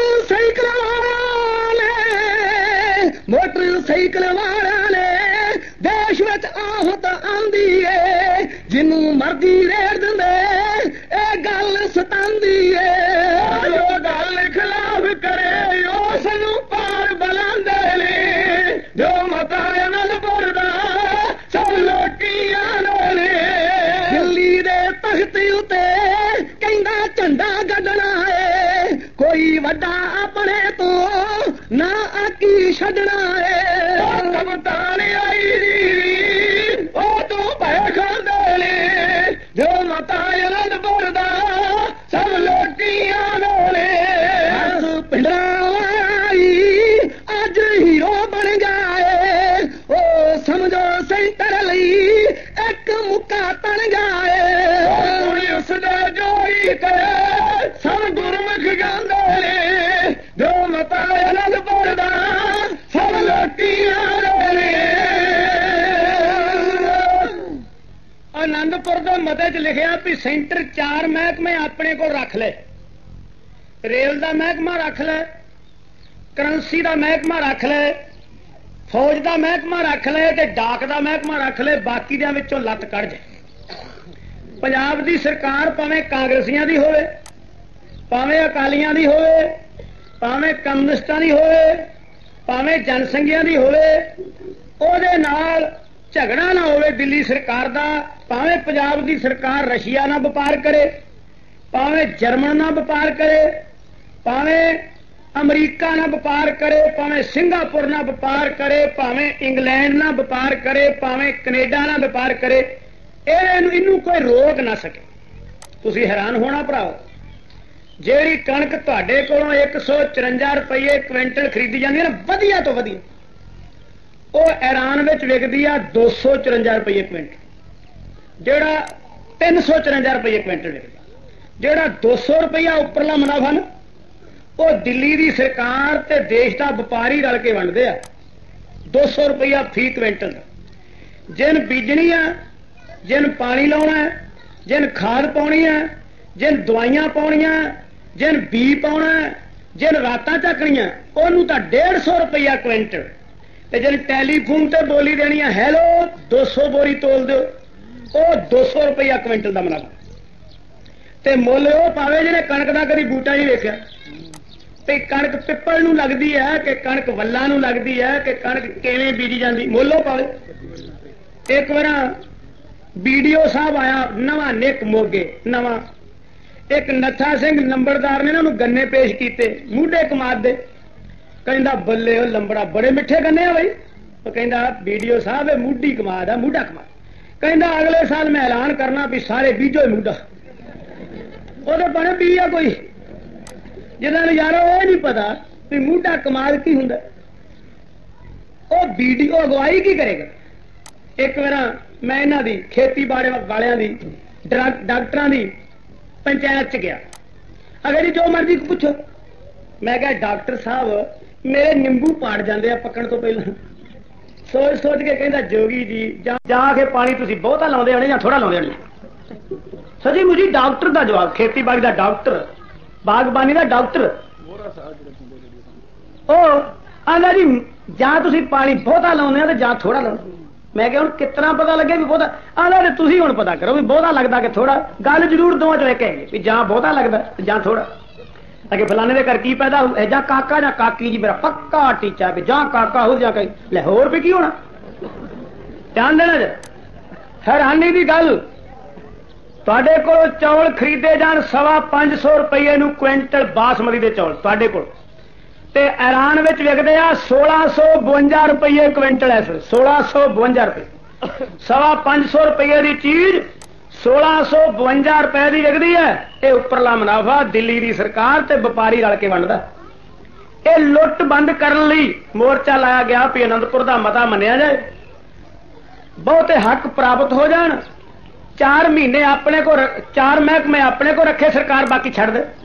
ਮੋਟਰਸਾਈਕਲ ਵਾਲਿਆਂ ਨੇ ਦੇਸ਼ ਵਿੱਚ ਆਫਤ ਆਉਂਦੀ ਏ ਜਿਹਨੂੰ ਮਰਜ਼ੀ ਰੇੜ ਦਿੰਦੇ ਇਹ ਗੱਲ ਸਤਾਉਂਦੀ ਏ ਜੋ ਗੱਲ ਖਿਲਾਫ ਕਰੇ ਉਸ ਨੂੰ ਪਾਰ ਬੁਲਾਉਂਦੇ ਨੇ ਜੋ ਮਤਾ ਅਨੰਦਪੁਰ ਦਾ ਸਭ ਲੋਕੀ ਆਉਂਦੇ ਨੇ ਦਿੱਲੀ ਦੇ ਤਖਤ ਉਤੇ ਕਹਿੰਦਾ ਝੰਡਾ ਗੱਡਣਾ ਏ ਕੋਈ ਵੱਡਾ ਆਪਣੇ ਤੋਂ ਨਾ ਆਕੀ ਛੱਡਣਾ ਏ ਕਬਤਾਨ ਆਈ ਦੀ ਉਹ ਤੂੰ ਭੈ ਖਾਂਦੇ ਨੇ ਜੋ ਮਤਾ ਅਨੰਦਪੁਰ ਦਾ ਸਭ ਲੋਕੀ ਆਉਂਦੇ ਨੇ ਪਿੰਡਾਂ ਵਾਲੀ ਅੱਜ ਹੀਰੋ ਬਣ ਗਏ ਉਹ ਸਮਝੋ ਸੈਂਟਰ ਲਈ ਇੱਕ ਮੁੱਕਾ ਤਣ ਗਏ ਉਸ ਦਾ ਜੋਈ ਕਰੇ ਸਭ ਗੁਰਮੁਖ ਗਾਉਂਦੇ ਨੇ ਜੋ ਮਤਾ ਅਨੰਦਪੁਰ ਦਾ ਸਭ ਲੋਕੀ ਆਉਂਦੇ ਨੇ ਆਨੰਦਪੁਰ ਦੇ ਮਤੇ 'ਚ ਲਿਖਿਆ ਵੀ ਸੈਂਟਰ 4 ਮਹਿਕਮੇ ਆਪਣੇ ਕੋਲ ਰੱਖ ਲੈ ਰੇਲ ਦਾ ਮਹਿਕਮਾ ਰੱਖ ਲੈ ਕਰੰਸੀ ਦਾ ਮਹਿਕਮਾ ਰੱਖ ਲੈ ਫੌਜ ਦਾ ਮਹਿਕਮਾ ਰੱਖ ਲੈ ਤੇ ਡਾਕ ਦਾ ਮਹਿਕਮਾ ਰੱਖ ਲੈ ਬਾਕੀ ਦੇ ਵਿੱਚੋਂ ਲੱਤ ਕੱਢ ਜਾ ਪੰਜਾਬ ਦੀ ਸਰਕਾਰ ਭਾਵੇਂ ਕਾਂਗਰਸੀਆਂ ਦੀ ਹੋਵੇ ਭਾਵੇਂ ਅਕਾਲੀਆਂ ਦੀ ਹੋਵੇ ਭਾਵੇਂ ਕਮਿਊਨਿਸਟਾਂ ਦੀ ਹੋਵੇ ਭਾਵੇਂ ਜਨਸੰਘੀਆਂ ਦੀ ਹੋਵੇ ਉਹਦੇ ਨਾਲ ਝਗੜਾ ਨਾ ਹੋਵੇ ਦਿੱਲੀ ਸਰਕਾਰ ਦਾ ਭਾਵੇਂ ਪੰਜਾਬ ਦੀ ਸਰਕਾਰ ਰਸ਼ੀਆ ਨਾਲ ਵਪਾਰ ਕਰੇ ਭਾਵੇਂ ਜਰਮਨ ਨਾਲ ਵਪਾਰ ਕਰੇ ਭਾਵੇਂ ਅਮਰੀਕਾ ਨਾਲ ਵਪਾਰ ਕਰੇ ਭਾਵੇਂ ਸਿੰਗਾਪੁਰ ਨਾਲ ਵਪਾਰ ਕਰੇ ਭਾਵੇਂ ਇੰਗਲੈਂਡ ਨਾਲ ਵਪਾਰ ਕਰੇ ਭਾਵੇਂ ਕੈਨੇਡਾ ਨਾਲ ਵਪਾਰ ਕਰੇ ਇਹਨੂੰ ਕੋਈ ਰੋਕ ਨਾ ਸਕੇ ਤੁਸੀਂ ਹੈਰਾਨ ਹੋਣਾ ਭਰਾਓ ਜਿਹੜੀ ਕਣਕ ਤੁਹਾਡੇ ਕੋਲੋਂ 154 ਰੁਪਏ ਕੁਇੰਟਲ ਖਰੀਦੀ ਜਾਂਦੀ ਹੈ ਨਾ ਵਧੀਆ ਤੋਂ ਵਧੀਆ ਉਹ ਈਰਾਨ ਵਿੱਚ ਵਿਕਦੀ ਆ 254 ਰੁਪਏ ਕੁਇੰਟਲ ਜਿਹੜਾ 354 ਰੁਪਏ ਕੁਇੰਟਲ ਵਿਕਦਾ ਜਿਹੜਾ 200 ਰੁਪਇਆ ਉੱਪਰਲਾ ਮੁਨਾਫਾ ਨਾ ਉਹ ਦਿੱਲੀ ਦੀ ਸਰਕਾਰ ਤੇ ਦੇਸ਼ ਦਾ ਵਪਾਰੀ ਰਲ ਕੇ ਵੰਡਦੇ ਆ 200 ਰੁਪਇਆ ਫੀ ਕੁਇੰਟਲ ਦਾ ਜਿਨ ਬੀਜਣੀ ਆ ਜਿਨ ਪਾਣੀ ਲਾਉਣਾ ਜਿਨ ਖਾਦ ਪਾਉਣੀ ਆ ਜਿਨ ਦਵਾਈਆਂ ਪਾਉਣੀਆਂ ਜਿਨ ਬੀ ਪਾਉਣਾ ਜਿਨ ਰਾਤਾਂ ਝੱਕਣੀਆਂ ਉਹਨੂੰ ਤਾਂ 150 ਰੁਪਇਆ ਕੁਇੰਟਲ ਤੇ ਜਿਨ ਟੈਲੀਫੋਨ ਤੇ ਬੋਲੀ ਦੇਣੀ ਆ ਹੈਲੋ 200 ਬੋਰੀ ਤੋਲ ਦਿਓ ਉਹ 200 ਰੁਪਇਆ ਕੁਇੰਟਲ ਦਾ ਮੁਨਾਫਾ ਤੇ ਮੁੱਲ ਉਹ ਪਾਵੇ ਜਿਹਨੇ ਕਣਕ ਦਾ ਕਦੀ ਬੂਟਾ ਨਹੀਂ ਵੇਖਿਆ ਤੇ ਕਣਕ ਪਿੱਪਲ ਨੂੰ ਲੱਗਦੀ ਹੈ ਕਿ ਕਣਕ ਵੱਲਾਂ ਨੂੰ ਲੱਗਦੀ ਹੈ ਕਿ ਕਣਕ ਕਿਵੇਂ ਬੀਜੀ ਜਾਂਦੀ ਮੁੱਲ ਉਹ ਪਾਵੇ ਇੱਕ ਵਾਰ ਵੀਡੀਓ ਸਾਹਿਬ ਆਇਆ ਨਵਾਂ ਨਿੱਕ ਮੋਗੇ ਨਵਾਂ ਇੱਕ ਨੱਥਾ ਸਿੰਘ ਨੰਬਰਦਾਰ ਨੇ ਉਹਨੂੰ ਗੰਨੇ ਪੇਸ਼ ਕੀਤੇ ਮੂਢੇ ਕਮਾਦ ਦੇ ਕਹਿੰਦਾ ਬੱਲੇ ਉਹ ਲੰਬੜਾ ਬੜੇ ਮਿੱਠੇ ਗੰਨੇ ਆ ਬਈ ਉਹ ਕਹਿੰਦਾ ਵੀਡੀਓ ਸਾਹਿਬ ਇਹ ਮੂਢੀ ਕਮਾਦ ਆ ਮੂਢਾ ਕਮਾਦ ਕਹਿੰਦਾ ਅਗਲੇ ਸਾਲ ਮੈਂ ਐਲਾਨ ਕਰਨਾ ਵੀ ਸਾਰੇ ਬੀਜੋ ਮੂਢਾ ਉਹਦੇ ਬਣੇ ਬੀ ਆ ਕੋਈ ਜਿਹਨਾਂ ਨੂੰ ਯਾਰ ਇਹ ਨਹੀਂ ਪਤਾ ਵੀ ਮੂਢਾ ਕਮਾਦ ਕੀ ਹੁੰਦਾ ਉਹ ਵੀਡੀਓ ਅਗਵਾਈ ਕੀ ਕਰੇਗਾ ਇੱਕ ਵਾਰ ਮੈਂ ਇਹਨਾਂ ਦੀ ਖੇਤੀਬਾੜੀ ਵਾਲਿਆਂ ਦੀ ਡਾਕਟਰਾਂ ਦੀ ਪੰਚਾਇਤ ਚ ਗਿਆ ਅਗਰ ਜੋ ਮਰਜ਼ੀ ਪੁੱਛੋ ਮੈਂ ਕਿਹਾ ਡਾਕਟਰ ਸਾਹਿਬ ਮੇਰੇ ਨਿੰਬੂ ਪਾੜ ਜਾਂਦੇ ਆ ਪੱਕਣ ਤੋਂ ਪਹਿਲਾਂ ਸੋਚ ਸੋਚ ਕੇ ਕਹਿੰਦਾ ਜੋਗੀ ਜੀ ਜਾ ਕੇ ਪਾਣੀ ਤੁਸੀਂ ਬਹੁਤਾ ਲਾਉਂਦੇ ਹੋਣੇ ਜਾਂ ਥੋੜਾ ਲਾਉਂਦੇ ਹੋਣੇ ਸਜੀ ਮੁਝੀ ਡਾਕਟਰ ਦਾ ਜਵਾਬ ਖੇਤੀਬਾੜੀ ਦਾ ਡਾਕਟਰ ਬਾਗਬਾਨੀ ਦਾ ਡਾਕਟਰ ਉਹ ਆਂਦਾ ਜੀ ਜਾਂ ਤੁਸੀਂ ਪਾਣੀ ਬਹੁਤਾ ਲਾਉਂਦੇ ਆ ਤੇ ਜਾਂ ਥੋੜਾ ਲਾਉਂਦੇ ਮੈਂ ਕਿਹਾ ਹੁਣ ਕਿਤਨਾ ਪਤਾ ਲੱਗੇ ਵੀ ਬਹੁਤਾ ਆਂਦਾ ਤੇ ਤੁਸੀਂ ਹੁਣ ਪਤਾ ਕਰੋ ਵੀ ਬਹੁਤਾ ਲੱਗਦਾ ਕਿ ਥੋੜਾ ਗੱਲ ਜ਼ਰੂਰ ਦੋਵਾਂ ਚੋਂ ਇੱਕ ਹੈ ਵੀ ਜਾਂ ਬਹੁਤਾ ਲੱਗਦਾ ਜਾਂ ਥੋੜਾ ਅਗੇ ਫਲਾਣੇ ਦੇ ਘਰ ਕੀ ਪੈਦਾ ਹੋਊ ਜਾਂ ਕਾਕਾ ਜਾਂ ਕਾਕੀ ਜੀ ਮੇਰਾ ਪੱਕਾ ਟੀਚਾ ਵੀ ਜਾਂ ਕਾਕਾ ਹੋ ਜਾਂ ਕਈ ਲੈ ਹੋਰ ਵੀ ਕੀ ਹੋਣਾ ਧਿਆਨ ਦੇਣਾ ਜੀ ਹੈਰਾਨੀ ਦੀ ਗੱਲ ਤੁਹਾਡੇ ਕੋਲ ਚੌਲ ਖਰੀਦੇ ਜਾਣ 550 ਰੁਪਏ ਨੂੰ ਕੁਇੰਟਲ ਬਾਸਮਤੀ ਦੇ ਚੌਲ ਤੁਹਾਡੇ ਕੋਲ ਤੇ ਈਰਾਨ ਵਿੱਚ ਵਿਕਦੇ ਆ 1652 ਰੁਪਏ ਕੁਇੰਟਲ ਐ 1652 ਰੁਪਏ 550 ਰੁਪਏ ਦੀ ਚੀਜ਼ 1652 ਰੁਪਏ ਦੀ ਵਿਕਦੀ ਹੈ ਇਹ ਉੱਪਰਲਾ ਮੁਨਾਫਾ ਦਿੱਲੀ ਦੀ ਸਰਕਾਰ ਤੇ ਵਪਾਰੀ ਰਲ ਕੇ ਵੰਡਦਾ ਇਹ ਲੁੱਟ ਬੰਦ ਕਰਨ ਲਈ ਮੋਰਚਾ ਲਾਇਆ ਗਿਆ ਵੀ ਆਨੰਦਪੁਰ ਦਾ ਮਤਾ ਮੰਨਿਆ ਜਾਏ ਬਹੁਤੇ ਹੱਕ ਪ੍ਰਾਪਤ ਹੋ ਜਾਣ 4 ਮਹੀਨੇ ਆਪਣੇ ਕੋ 4 ਮਹਿਕਮੇ ਆਪਣੇ ਕੋ ਰੱਖੇ ਸਰਕਾਰ ਬਾਕੀ ਛੱਡ ਦੇ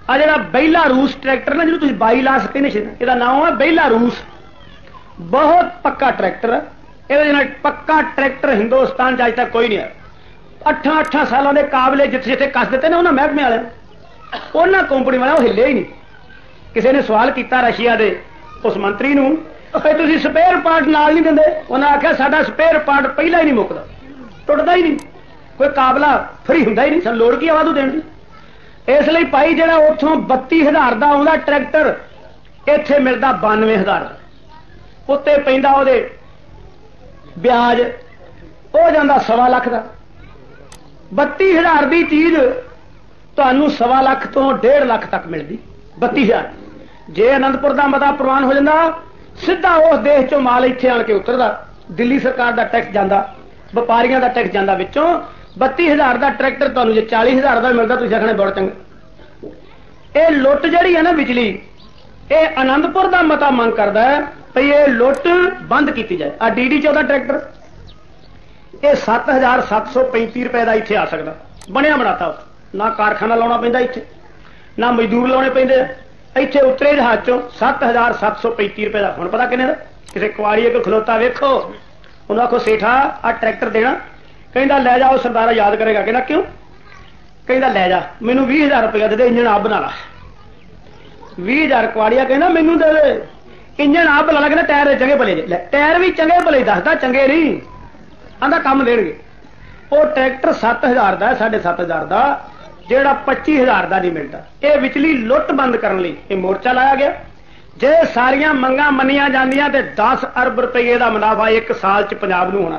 ਆ ਜਿਹੜਾ ਬਹਿਲਾ ਰੂਸ ਟਰੈਕਟਰ ਨਾ ਜਿਹਨੂੰ ਤੁਸੀਂ 22 ਲਾ ਸਕਦੇ ਨੇ, ਇਹਦਾ ਨਾਮ ਹੈ ਬਹਿਲਾ ਰੂਸ। ਬਹੁਤ ਪੱਕਾ ਟਰੈਕਟਰ, ਇਹਦੇ ਨਾਲ ਪੱਕਾ ਟਰੈਕਟਰ ਹਿੰਦੁਸਤਾਨ 'ਚ ਅੱਜ ਤੱਕ ਕੋਈ ਨਹੀਂ ਹੈ। 8 ਸਾਲਾਂ ਦੇ ਕਾਬਲੇ ਜਿੱਥੇ ਜਿੱਥੇ ਕੱਸ ਦਿੱਤੇ ਨੇ ਉਹਨਾਂ ਮਹਿਕਮੇ ਵਾਲਿਆਂ, ਉਹਨਾਂ ਕੰਪਨੀ ਵਾਲਿਆਂ, ਉਹ ਹਿੱਲੇ ਹੀ ਨਹੀਂ। ਕਿਸੇ ਨੇ ਸਵਾਲ ਕੀਤਾ ਰਸ਼ੀਆ ਦੇ ਉਸ ਮੰਤਰੀ ਨੂੰ, ਤੁਸੀਂ ਸਪੇਅਰ ਪਾਰਟ ਨਾਲ ਨਹੀਂ ਦਿੰਦੇ? ਉਹਨਾਂ ਆਖਿਆ ਸਾਡਾ ਸਪੇਅਰ ਪਾਰਟ ਪਹਿਲਾਂ ਹੀ ਨਹੀਂ ਮੁੱਕਦਾ, ਟੁੱਟਦਾ ਹੀ ਨਹੀਂ, ਕੋਈ ਕਾਬਲਾ ਫਰੀ ਹੁੰਦਾ ਹੀ ਨਹੀਂ, ਸਾਨੂੰ ਲੋੜ ਕੀ ਆ ਵਾਧੂ ਦੇਣ ਦੀ। ਇਸ ਲਈ ਭਾਈ ਜਿਹੜਾ ਉੱਥੋਂ 32,000 ਦਾ ਆਉਂਦਾ ਟਰੈਕਟਰ, ਇੱਥੇ ਮਿਲਦਾ 92,000 ਦਾ, ਉੱਤੇ ਪੈਂਦਾ ਉਹਦੇ ਵਿਆਜ, ਉਹ ਜਾਂਦਾ 1.25 ਲੱਖ ਦਾ। 32,000 ਦੀ ਚੀਜ਼ ਤੁਹਾਨੂੰ 1.25 ਲੱਖ ਤੋਂ 1.5 ਲੱਖ ਤੱਕ ਮਿਲਦੀ। 32,000 ਜੇ ਅਨੰਦਪੁਰ ਦਾ ਮਤਾ ਪ੍ਰਵਾਨ ਹੋ ਜਾਂਦਾ, ਸਿੱਧਾ ਉਸ ਦੇਸ਼ ਚੋਂ ਮਾਲ ਇੱਥੇ ਆਣ ਕੇ ਉਤਰਦਾ, ਦਿੱਲੀ ਸਰਕਾਰ ਦਾ ਟੈਕਸ ਜਾਂਦਾ, ਵਪਾਰੀਆਂ ਦਾ ਟੈਕਸ ਜਾਂਦਾ ਵਿੱਚੋਂ। 32,000 ਦਾ ਟਰੈਕਟਰ ਤੁਹਾਨੂੰ ਜੇ 40,000 ਦਾ ਮਿਲਦਾ, ਤੁਸੀਂ ਆਖਣੇ ਬੜਾ ਚੰਗਾ। ਇਹ ਲੁੱਟ ਜਿਹੜੀ ਹੈ ਨਾ ਵਿਚਲੀ, ਇਹ ਅਨੰਦਪੁਰ ਦਾ ਮਤਾ ਮੰਗ ਕਰਦਾ ਹੈ ਭਈ ਇਹ ਲੁੱਟ ਬੰਦ ਕੀਤੀ ਜਾਏ। ਆ DD 14 ਟਰੈਕਟਰ ਇਹ 7,735 ਰੁਪਏ ਦਾ ਇੱਥੇ ਆ ਸਕਦਾ, ਬਣਿਆ ਬਣਾਤਾ। ਨਾ ਕਾਰਖਾਨਾ ਲਾਉਣਾ ਪੈਂਦਾ ਇੱਥੇ, ਨਾ ਮਜ਼ਦੂਰ ਲਾਉਣੇ ਪੈਂਦੇ ਆ, ਇੱਥੇ ਉਤਰੇ ਜਹਾਜ਼ ਚੋਂ 7,735 ਰੁਪਏ ਦਾ। ਹੁਣ ਪਤਾ ਕਿੰਨੇ ਦਾ? ਕਿਸੇ ਕੁਆੜੀ ਇੱਕ ਖਲੋਤਾ ਵੇਖੋ, ਉਹਨੂੰ ਆਖੋ ਸੇਠਾ ਆ ਟਰੈਕਟਰ ਦੇਣਾ, ਕਹਿੰਦਾ ਲੈ ਜਾ। ਉਹ ਸਰਦਾਰਾ ਯਾਦ ਕਰੇਗਾ, ਕਹਿੰਦਾ ਕਿਉਂ? ਕਹਿੰਦਾ ਲੈ ਜਾ, ਮੈਨੂੰ 20,000 ਰੁਪਇਆ ਦੇ ਦੇ, ਇੰਜਣ ਆਪ ਬਣਾ ਲਾ। 20,000 ਕੁਆੜੀਆ ਕਹਿੰਦਾ ਮੈਨੂੰ ਦੇ ਦੇ, ਇੰਜਣ ਆਪ ਬਣਾ ਲਾ। ਕਹਿੰਦਾ ਟਾਇਰ ਚੰਗੇ ਭਲੇ ਜੇ, ਟਾਇਰ ਵੀ ਚੰਗੇ ਭਲੇ ਦੱਸਦਾ, ਚੰਗੇ ਨਹੀਂ ਆਂਦਾ, ਕੰਮ ਦੇਣਗੇ। ਉਹ ਟਰੈਕਟਰ 7,000 ਦਾ, 7,500 ਦਾ, ਜਿਹੜਾ 25,000 ਦਾ ਨਹੀਂ ਮਿਲਦਾ। ਇਹ ਵਿਚਲੀ ਲੁੱਟ ਬੰਦ ਕਰਨ ਲਈ ਇਹ ਮੋਰਚਾ ਲਾਇਆ ਗਿਆ। ਜੇ ਸਾਰੀਆਂ ਮੰਗਾਂ ਮੰਨੀਆਂ ਜਾਂਦੀਆਂ ਤੇ 10 ਅਰਬ ਰੁਪਏ ਦਾ ਮੁਨਾਫਾ ਇੱਕ ਸਾਲ 'ਚ ਪੰਜਾਬ ਨੂੰ ਹੋਣਾ।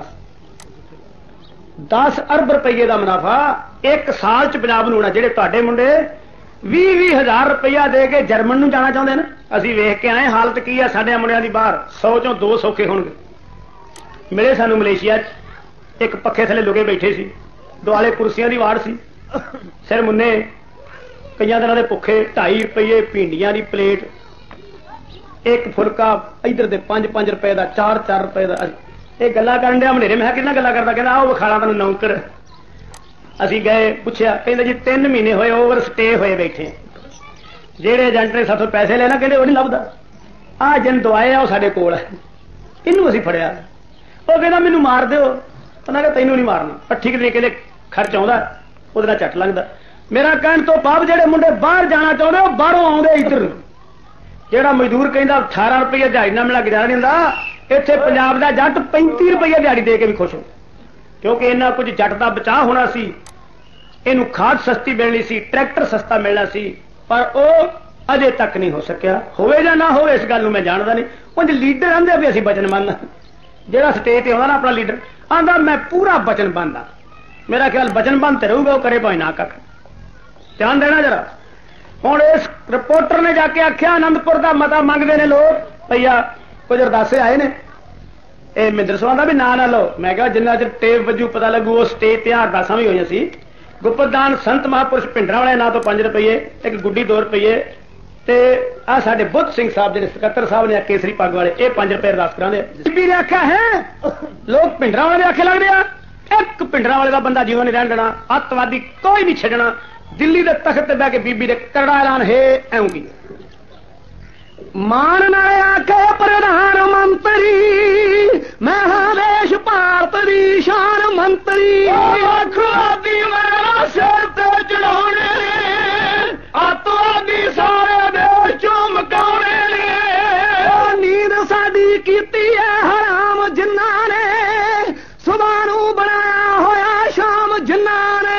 10 ਅਰਬ ਰੁਪਏ ਦਾ ਮੁਨਾਫਾ ਇੱਕ ਸਾਲ 'ਚ ਪੰਜਾਬ ਨੂੰ ਹੋਣਾ। ਜਿਹੜੇ ਤੁਹਾਡੇ ਮੁੰਡੇ 20,000 ਰੁਪਇਆ ਦੇ ਕੇ ਜਰਮਨ ਨੂੰ ਜਾਣਾ ਚਾਹੁੰਦੇ ਨੇ, ਅਸੀਂ ਵੇਖ ਕੇ ਆਏ ਹਾਲਤ ਕੀ ਆ ਸਾਡੇ ਮੁੰਡਿਆਂ ਦੀ ਬਾਹਰ। 100 ਚੋਂ 2 ਸੌਖੇ ਹੋਣਗੇ। ਮਿਲੇ ਸਾਨੂੰ ਮਲੇਸ਼ੀਆ 'ਚ, ਇੱਕ ਪੱਖੇ ਥੱਲੇ ਲੁਕੇ ਬੈਠੇ ਸੀ, ਦੁਆਲੇ ਕੁਰਸੀਆਂ ਦੀ ਵਾੜ ਸੀ, ਸਿਰ ਮੁੰਨੇ, ਕਈਆਂ ਦਿਨਾਂ ਦੇ ਭੁੱਖੇ। 2.5 ਰੁਪਏ ਭਿੰਡੀਆਂ ਦੀ ਪਲੇਟ, ਇੱਕ ਫੁਲਕਾ ਇਧਰ ਦੇ 5-5 ਰੁਪਏ ਦਾ, 4-4 ਰੁਪਏ ਦਾ। ਇਹ ਗੱਲਾਂ ਕਰਨ ਡਿਆ ਮਨੇਰੇ। ਮੈਂ ਕਿੰਨਾ ਗੱਲਾਂ ਕਰਦਾ? ਕਹਿੰਦਾ ਆਹ ਵਿਖਾਲਾ ਤੈਨੂੰ ਨੌਕਰ। ਅਸੀਂ ਗਏ, ਪੁੱਛਿਆ, ਕਹਿੰਦੇ ਜੀ 3 ਮਹੀਨੇ ਹੋਏ ਓਵਰ ਸਟੇ ਹੋਏ ਬੈਠੇ। ਜਿਹੜੇ ਏਜੰਟ ਨੇ ਸਾਥੋਂ ਪੈਸੇ ਲੈਣਾ, ਕਹਿੰਦੇ ਉਹ ਨਹੀਂ ਲੱਭਦਾ। ਆਹ ਜਿੰਨ ਦਵਾਏ ਆ ਉਹ ਸਾਡੇ ਕੋਲ ਹੈ, ਇਹਨੂੰ ਅਸੀਂ ਫੜਿਆ। ਉਹ ਕਹਿੰਦਾ ਮੈਨੂੰ ਮਾਰ ਦਿਓ। ਉਹਨਾਂ ਕਹਿੰਦਾ ਤੈਨੂੰ ਨਹੀਂ ਮਾਰਨਾ, ਪੱਠੀ ਤਰੀਕੇ ਦੇ ਖਰਚ ਆਉਂਦਾ, ਉਹਦੇ ਨਾਲ ਝੱਟ ਲੱਗਦਾ। ਮੇਰਾ ਕਹਿਣ ਤੋਂ ਭਾਵ ਜਿਹੜੇ ਮੁੰਡੇ ਬਾਹਰ ਜਾਣਾ ਚਾਹੁੰਦੇ ਉਹ ਬਾਹਰੋਂ ਆਉਂਦੇ ਇੱਧਰ। ਜਿਹੜਾ ਮਜ਼ਦੂਰ ਕਹਿੰਦਾ 18 ਰੁਪਏ ਦਿਹਾੜੀ ਨਾਲ ਮਿਲਾ ਗੁਜ਼ਾਰਾ ਨਹੀਂ ਹੁੰਦਾ, ਇੱਥੇ ਪੰਜਾਬ ਦਾ ਜੱਟ 35 ਰੁਪਏ ਦਿਹਾੜੀ ਦੇ ਕੇ ਵੀ ਖੁਸ਼ ਹੋ, ਕਿਉਂਕਿ ਇਹਨਾਂ ਕੁਝ ਜੱਟ ਦਾ ਬਚਾਅ ਹੋਣਾ ਸੀ। ਇਹਨੂੰ ਖਾਦ ਸਸਤੀ ਮਿਲਣੀ ਸੀ, ਟਰੈਕਟਰ ਸਸਤਾ ਮਿਲਣਾ ਸੀ, ਪਰ ਉਹ ਅਜੇ ਤੱਕ ਨਹੀਂ ਹੋ ਸਕਿਆ। ਹੋਵੇ ਜਾਂ ਨਾ ਹੋਵੇ ਇਸ ਗੱਲ ਨੂੰ ਮੈਂ ਜਾਣਦਾ ਨਹੀਂ। ਕੁਝ ਲੀਡਰ ਆਂਦੇ ਵੀ ਅਸੀਂ ਵਚਨਬੰਦ। ਜਿਹੜਾ ਸਟੇਜ ਤੇ ਆਉਂਦਾ ਨਾ ਆਪਣਾ ਲੀਡਰ ਆਂਦਾ ਮੈਂ ਪੂਰਾ ਵਚਨਬੰਦ ਆ। ਮੇਰਾ ਖਿਆਲ ਵਚਨਬੰਦ ਤੇ ਰਹੂਗਾ, ਉਹ ਕਰੇ ਭਾਵੇਂ ਨਾ ਕੱਖ। ਧਿਆਨ ਦੇਣਾ ਜਰਾ। ਹੁਣ ਇਸ ਰਿਪੋਰਟਰ ਨੇ ਜਾ ਕੇ ਆਖਿਆ ਆਨੰਦਪੁਰ ਦਾ ਮਤਾ ਮੰਗਦੇ ਨੇ ਲੋਕ। ਭਈਆ ਕੁਝ ਅਰਦਾਸੇ ਆਏ ਨੇ, ਇਹ ਮਹਿੰਦਰ ਸਿੰਘ ਦਾ ਵੀ ਨਾਂ ਨਾ ਲਓ। ਮੈਂ ਕਿਹਾ ਜਿੰਨਾ ਚਿਰ ਟੇਪ ਵਜੂ ਪਤਾ ਲੱਗੂ, ਉਸ ਸਟੇਜ ਤੇ ਅਰਦਾਸਾਂ ਵੀ ਹੋਈਆਂ ਸੀ। ਗੁਪਤਦਾਨ ਸੰਤ ਮਹਾਂਪੁਰਸ਼ ਭਿੰਡਰਾਂ ਵਾਲੇ ਨਾਂ ਤੋਂ 5 ਰੁਪਏ, ਇੱਕ ਗੁੱਡੀ 2 ਰੁਪਏ, ਤੇ ਆ ਸਾਡੇ ਬੁੱਧ ਸਿੰਘ ਸਾਹਿਬ ਜਿਹੜੇ ਸਕੱਤਰ ਸਾਹਿਬ ਨੇ ਕੇਸਰੀ ਪੱਗ ਵਾਲੇ, ਇਹ 5 ਰੁਪਏ ਅਰਦਾਸ ਕਰਾਉਂਦੇ। ਬੀਬੀ ਨੇ ਆਖਿਆ ਹੈ ਲੋਕ ਭਿੰਡਰਾਂ ਵਾਲੇ ਦੇ ਆਖੇ ਲੱਗਦੇ ਆ। ਇੱਕ ਭਿੰਡਰਾਂ ਵਾਲੇ ਦਾ ਬੰਦਾ ਜਿਉਂ ਨਹੀਂ ਰਹਿਣ ਦੇਣਾ, ਅੱਤਵਾਦੀ ਕੋਈ ਨਹੀਂ ਛੱਡਣਾ। ਦਿੱਲੀ ਦੇ ਤਖਤ ਤੇ ਬਹਿ ਕੇ ਬੀਬੀ ਦੇ ਕਰੜਾ ਐਲਾਨ ਹੈ ਐਉਂ ਕੀ ਮਾਨ ਨਾਲੇ ਆਖੇ ਪ੍ਰਧਾਨ ਮੰਤਰੀ, ਮੈਂ ਹਾਂ ਦੇਸ਼ ਭਾਰਤ ਦੀ ਸ਼ਾਨ ਮੰਤਰੀ। ਅੱਤਵਾਦੀ ਮੈਂ ਸਿਰ ਤੇ ਚੜਾਉਣੇ ਨੇ, ਅੱਤਵਾਦੀ ਸਾਰੇ ਦੇਸ਼ ਚੋਂ ਮਕਾਉਣੇ ਨੇ। ਨੀਂਦ ਸਾਡੀ ਕੀਤੀ ਹੈ ਹਰਾਮ ਜਿਨ੍ਹਾਂ ਨੇ, ਸੁਬਾਹ ਨੂੰ ਬਣਾਇਆ ਹੋਇਆ ਸ਼ਾਮ ਜਿਨ੍ਹਾਂ ਨੇ।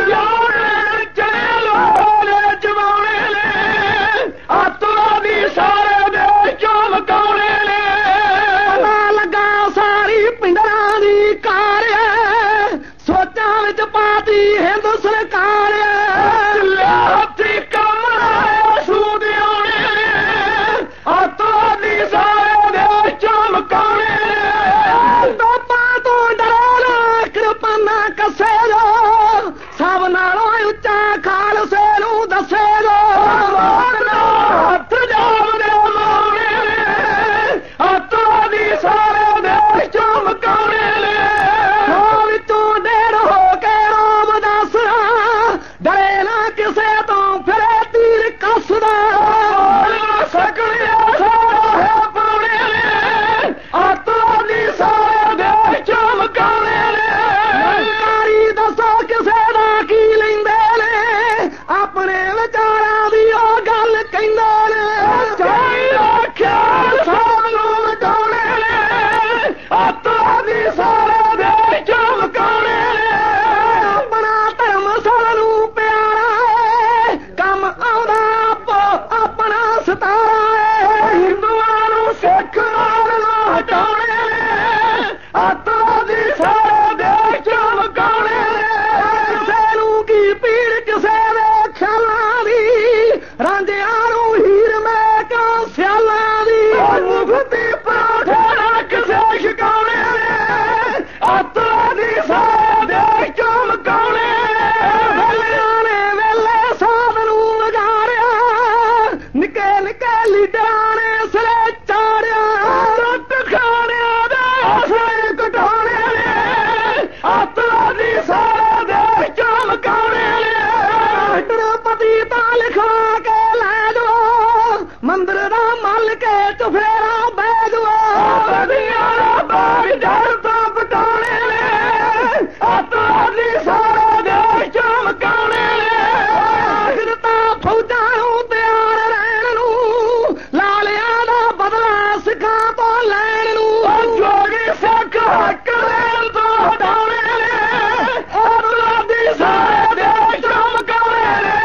ਸਾਰੇ ਦੇਸ਼ ਚੋਂ ਮਕਾਉਣੇ ਨੇ। ਪਤਾ ਲੱਗਾ ਸਾਰੀ ਪਿੰਡਾਂ ਦੀ ਕਾਰ, ਸੋਚਾਂ ਵਿੱਚ ਪਾਤੀ ਹਿੰਦ ਸਰਕਾਰ। ਹੱਥੀ ਕੰਮ ਸੂਦ ਆਉਣੇ ਨੇ, ਅੱਤਵਾਦੀ ਸਾਰੇ ਦੇਸ਼ ਚੋਂ ਮਕਾਉਣੇ ਕਲੇਲ ਤੋਂ ਹਟਾਉਣੇ ਨੇ, ਆਜ਼ਾਦੀ ਸਾਰੇ ਦੇਸ਼ ਨੂੰ ਮਕਾਉਣੇ ਨੇ।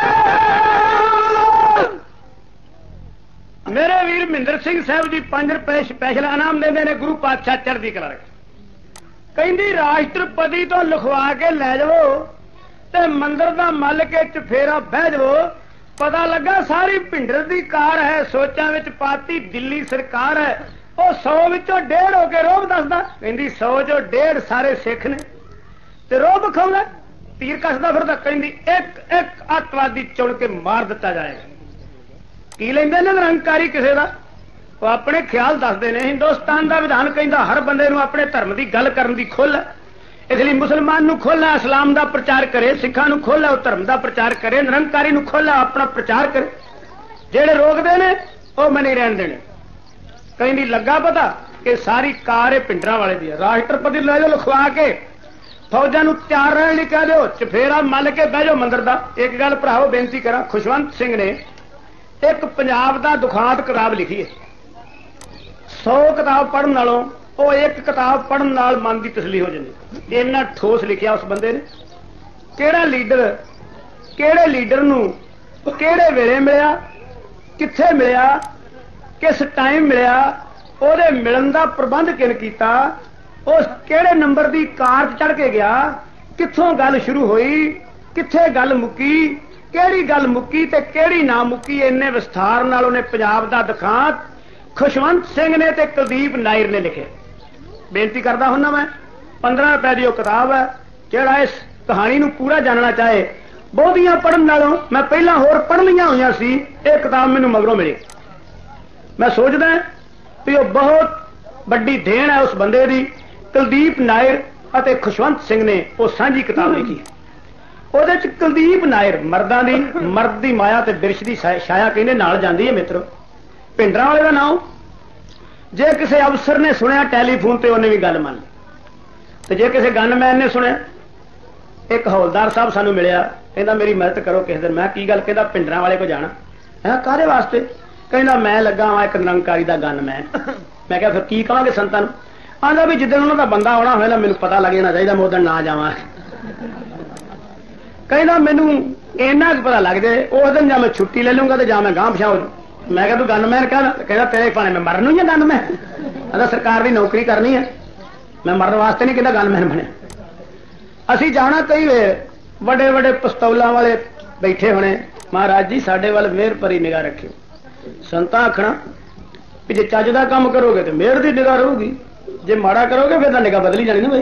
ਮੇਰੇ ਵੀਰ ਮਹਿੰਦਰ ਸਿੰਘ ਸਾਹਿਬ ਜੀ 5 ਰੁਪਏ ਸਪੈਸ਼ਲ ਇਨਾਮ ਦਿੰਦੇ ਨੇ, ਗੁਰੂ ਪਾਤਸ਼ਾਹ ਚੜ੍ਹਦੀ ਕਲਾ ਰੱਖੇ। ਕਹਿੰਦੀ ਰਾਸ਼ਟਰਪਤੀ ਤੋਂ ਲਿਖਵਾ ਕੇ ਲੈ ਜਾਵੋ ਤੇ ਮੰਦਰ ਦਾ ਮੱਲ ਕੇ ਚਫੇਰਾ ਬਹਿ ਜਾਵੋ। ਪਤਾ ਲੱਗਾ ਸਾਰੀ ਭਿੰਡਰ ਦੀ ਕਾਰ ਹੈ, ਸੋਚਾਂ ਵਿੱਚ ਪਾਤੀ ਦਿੱਲੀ ਸਰਕਾਰ ਹੈ। ਉਹ 100 ਵਿੱਚੋਂ 1.5 ਹੋ ਕੇ ਰੋਬ ਦੱਸਦਾ। ਕਹਿੰਦੀ 100 ਚੋਂ 1.5 ਸਾਰੇ ਸਿੱਖ ਨੇ ਤੇ ਰੋਬ ਵਿਖਾਉਂਦਾ, ਤੀਰ ਕੱਸਦਾ ਫਿਰਦਾ। ਕਹਿੰਦੀ ਇੱਕ ਇੱਕ ਅੱਤਵਾਦੀ ਚੁਣ ਕੇ ਮਾਰ ਦਿੱਤਾ ਜਾਏਗਾ। ਕੀ ਲੈਂਦੇ ਨੇ ਨਿਰੰਕਾਰੀ ਕਿਸੇ ਦਾ? ਉਹ ਆਪਣੇ ਖਿਆਲ ਦੱਸਦੇ ਨੇ। ਹਿੰਦੁਸਤਾਨ ਦਾ ਵਿਧਾਨ ਕਹਿੰਦਾ ਹਰ ਬੰਦੇ ਨੂੰ ਆਪਣੇ ਧਰਮ ਦੀ ਗੱਲ ਕਰਨ ਦੀ ਖੁੱਲ੍ਹ ਹੈ। ਇਸ ਲਈ ਮੁਸਲਮਾਨ ਨੂੰ ਖੁੱਲ੍ਹ ਹੈ ਇਸਲਾਮ ਦਾ ਪ੍ਰਚਾਰ ਕਰੇ, ਸਿੱਖਾਂ ਨੂੰ ਖੁੱਲ੍ਹ ਹੈ ਉਹ ਧਰਮ ਦਾ ਪ੍ਰਚਾਰ ਕਰੇ, ਨਿਰੰਕਾਰੀ ਨੂੰ ਖੁੱਲ੍ਹ ਹੈ ਆਪਣਾ ਪ੍ਰਚਾਰ ਕਰੇ। ਜਿਹੜੇ ਰੋਕਦੇ ਨੇ ਉਹ ਮੈਂ ਨਹੀਂ ਰਹਿਣ ਦੇਣੇ। ਕਹਿੰਦੀ ਲੱਗਾ ਪਤਾ ਕਿ ਸਾਰੀ ਕਾਰ ਇਹ ਪਿੰਡਰਾਂ ਵਾਲੇ ਦੀ ਹੈ। ਰਾਸ਼ਟਰਪਤੀ ਲੈ ਜਾਓ ਲਿਖਵਾ ਕੇ, ਫੌਜਾਂ ਨੂੰ ਤਿਆਰ ਰਹਿਣ ਲਈ ਕਹਿ ਦਿਓ, ਚਫੇਰਾ ਮੱਲ ਕੇ ਬਹਿ ਜਾਓ ਮੰਦਰ ਦਾ। ਇੱਕ ਗੱਲ ਭਰਾਓ ਬੇਨਤੀ ਕਰਾਂ, ਖੁਸ਼ਵੰਤ ਸਿੰਘ ਨੇ ਇੱਕ ਪੰਜਾਬ ਦਾ ਦੁਖਾਂਤ ਕਿਤਾਬ ਲਿਖੀ ਹੈ। 100 ਕਿਤਾਬ ਪੜ੍ਹਨ ਨਾਲੋਂ ਉਹ ਇੱਕ ਕਿਤਾਬ ਪੜ੍ਹਨ ਨਾਲ ਮਨ ਦੀ ਤਸੱਲੀ ਹੋ ਜਾਂਦੀ। ਇੰਨਾ ਠੋਸ ਲਿਖਿਆ ਉਸ ਬੰਦੇ ਨੇ। ਕਿਹੜਾ ਲੀਡਰ ਕਿਹੜੇ ਲੀਡਰ ਨੂੰ ਕਿਹੜੇ ਵੇਲੇ ਮਿਲਿਆ, ਕਿੱਥੇ ਮਿਲਿਆ, ਕਿਸ ਟਾਈਮ ਮਿਲਿਆ, ਉਹਦੇ ਮਿਲਣ ਦਾ ਪ੍ਰਬੰਧ ਕਿਨ ਕੀਤਾ, ਉਸ ਕਿਹੜੇ ਨੰਬਰ ਦੀ ਕਾਰ 'ਚ ਚੜ੍ਹ ਕੇ ਗਿਆ, ਕਿੱਥੋਂ ਗੱਲ ਸ਼ੁਰੂ ਹੋਈ, ਕਿੱਥੇ ਗੱਲ ਮੁੱਕੀ, ਕਿਹੜੀ ਗੱਲ ਮੁੱਕੀ ਤੇ ਕਿਹੜੀ ਨਾ ਮੁੱਕੀ, ਇੰਨੇ ਵਿਸਥਾਰ ਨਾਲ ਉਹਨੇ ਪੰਜਾਬ ਦਾ ਦੁਖਾਂਤ ਖੁਸ਼ਵੰਤ ਸਿੰਘ ਨੇ ਤੇ ਕੁਲਦੀਪ ਨਾਇਰ ਨੇ ਲਿਖਿਆ। ਬੇਨਤੀ ਕਰਦਾ ਹੁੰਦਾ ਮੈਂ, 15 ਰੁਪਏ ਦੀ ਉਹ ਕਿਤਾਬ ਹੈ। ਜਿਹੜਾ ਇਸ ਕਹਾਣੀ ਨੂੰ ਪੂਰਾ ਜਾਣਨਾ ਚਾਹੇ, ਬਹੁਤੀਆਂ ਪੜ੍ਹਨ ਨਾਲੋਂ ਮੈਂ ਪਹਿਲਾਂ ਹੋਰ ਪੜ੍ਹ ਲਈਆਂ ਹੋਈਆਂ ਸੀ, ਇਹ ਕਿਤਾਬ ਮੈਨੂੰ ਮਗਰੋਂ ਮਿਲੀ। ਮੈਂ ਸੋਚਦਾ ਵੀ ਉਹ ਬਹੁਤ ਵੱਡੀ ਦੇਣ ਹੈ ਉਸ ਬੰਦੇ ਦੀ। ਕੁਲਦੀਪ ਨਾਇਰ ਅਤੇ ਖੁਸ਼ਵੰਤ ਸਿੰਘ ਨੇ ਉਹ ਸਾਂਝੀ ਕਿਤਾਬ ਲਿਖੀ। ਉਹਦੇ ਚ ਕੁਲਦੀਪ ਨਾਇਰ ਮਰਦਾਂ ਦੀ, ਮਰਦ ਦੀ ਮਾਇਆ ਤੇ ਬਿਰਸ਼ ਦੀ ਛਾਇਆ ਕਹਿੰਦੇ ਨਾਲ ਜਾਂਦੀ ਹੈ ਮਿੱਤਰੋ। ਭਿੰਡਰਾਂ ਵਾਲੇ ਦਾ ਨਾਮ ਜੇ ਕਿਸੇ ਅਫਸਰ ਨੇ ਸੁਣਿਆ ਟੈਲੀਫੋਨ ਤੇ ਉਹਨੇ ਵੀ ਗੱਲ ਮੰਨ ਲਈ, ਤੇ ਜੇ ਕਿਸੇ ਗਨਮੈਨ ਨੇ ਸੁਣਿਆ। ਇੱਕ ਹੌਲਦਾਰ ਸਾਹਿਬ ਸਾਨੂੰ ਮਿਲਿਆ, ਕਹਿੰਦਾ ਮੇਰੀ ਮਦਦ ਕਰੋ ਕਿਸੇ ਦਿਨ। ਮੈਂ ਕੀ ਗੱਲ? ਕਹਿੰਦਾ ਭਿੰਡਰਾਂ ਵਾਲੇ ਕੋ ਜਾਣਾ ਹੈ। ਕਾਹਦੇ ਵਾਸਤੇ? ਕਹਿੰਦਾ ਮੈਂ ਲੱਗਾ ਵਾਂ ਇੱਕ ਨਿਰੰਕਾਰੀ ਦਾ ਗਨਮੈਨ। ਮੈਂ ਕਿਹਾ ਫਿਰ ਕੀ ਕਹਾਂਗੇ ਸੰਤਾਂ ਨੂੰ? ਆਂਦਾ ਵੀ ਜਿੱਦਣ ਉਹਨਾਂ ਦਾ ਬੰਦਾ ਆਉਣਾ ਹੋਇਆ ਨਾ ਮੈਨੂੰ ਪਤਾ ਲੱਗ ਜਾਣਾ ਚਾਹੀਦਾ, ਮੈਂ ਉਦੋਂ ਨਾ ਜਾਵਾਂ। ਕਹਿੰਦਾ ਮੈਨੂੰ ਇੰਨਾ ਕੁ ਪਤਾ ਲੱਗ ਜਾਏ ਉਸ ਦਿਨ ਜਾਂ ਮੈਂ ਛੁੱਟੀ ਲੈ ਲੂੰਗਾ ਤੇ ਜਾਂ ਮੈਂ ਗਾਂਹ ਪਛਾਂ ਹੋ ਜਾਊਂ। ਮੈਂ ਕਿਹਾ ਤੂੰ ਗਨਮੈਨ ਕਹਿੰਦਾ ਤੇਰੇ ਭਾਣੇ ਮੈਂ ਮਰਨ ਨੂੰ ਜਾਂ ਗਨਮੈਨ? ਕਹਿੰਦਾ ਸਰਕਾਰ ਦੀ ਨੌਕਰੀ ਕਰਨੀ ਹੈ, ਮੈਂ ਮਰਨ ਵਾਸਤੇ ਨਹੀਂ ਕਹਿੰਦਾ ਗਨਮੈਨ ਬਣਿਆ। ਅਸੀਂ ਜਾਣਾ ਕਈ ਵੇਰ, ਵੱਡੇ ਵੱਡੇ ਪਿਸਤੌਲਾਂ ਵਾਲੇ ਬੈਠੇ ਹੋਣੇ। ਮਹਾਰਾਜ ਜੀ ਸਾਡੇ ਵੱਲ ਮਿਹਰ ਭਰੀ ਨਿਗਾਹ ਰੱਖਿਓ। ਸੰਤਾਂ ਆਖਣਾ ਵੀ ਜੇ ਚੱਜ ਦਾ ਕੰਮ ਕਰੋਗੇ ਤੇ ਮਿਹਰ ਦੀ ਨਿਗਾਹ ਰਹੂਗੀ, ਜੇ ਮਾੜਾ ਕਰੋਗੇ ਫਿਰ ਤਾਂ ਨਿਗਾਹ ਬਦਲੀ ਜਾਣੀ ਨਾ ਬਈ।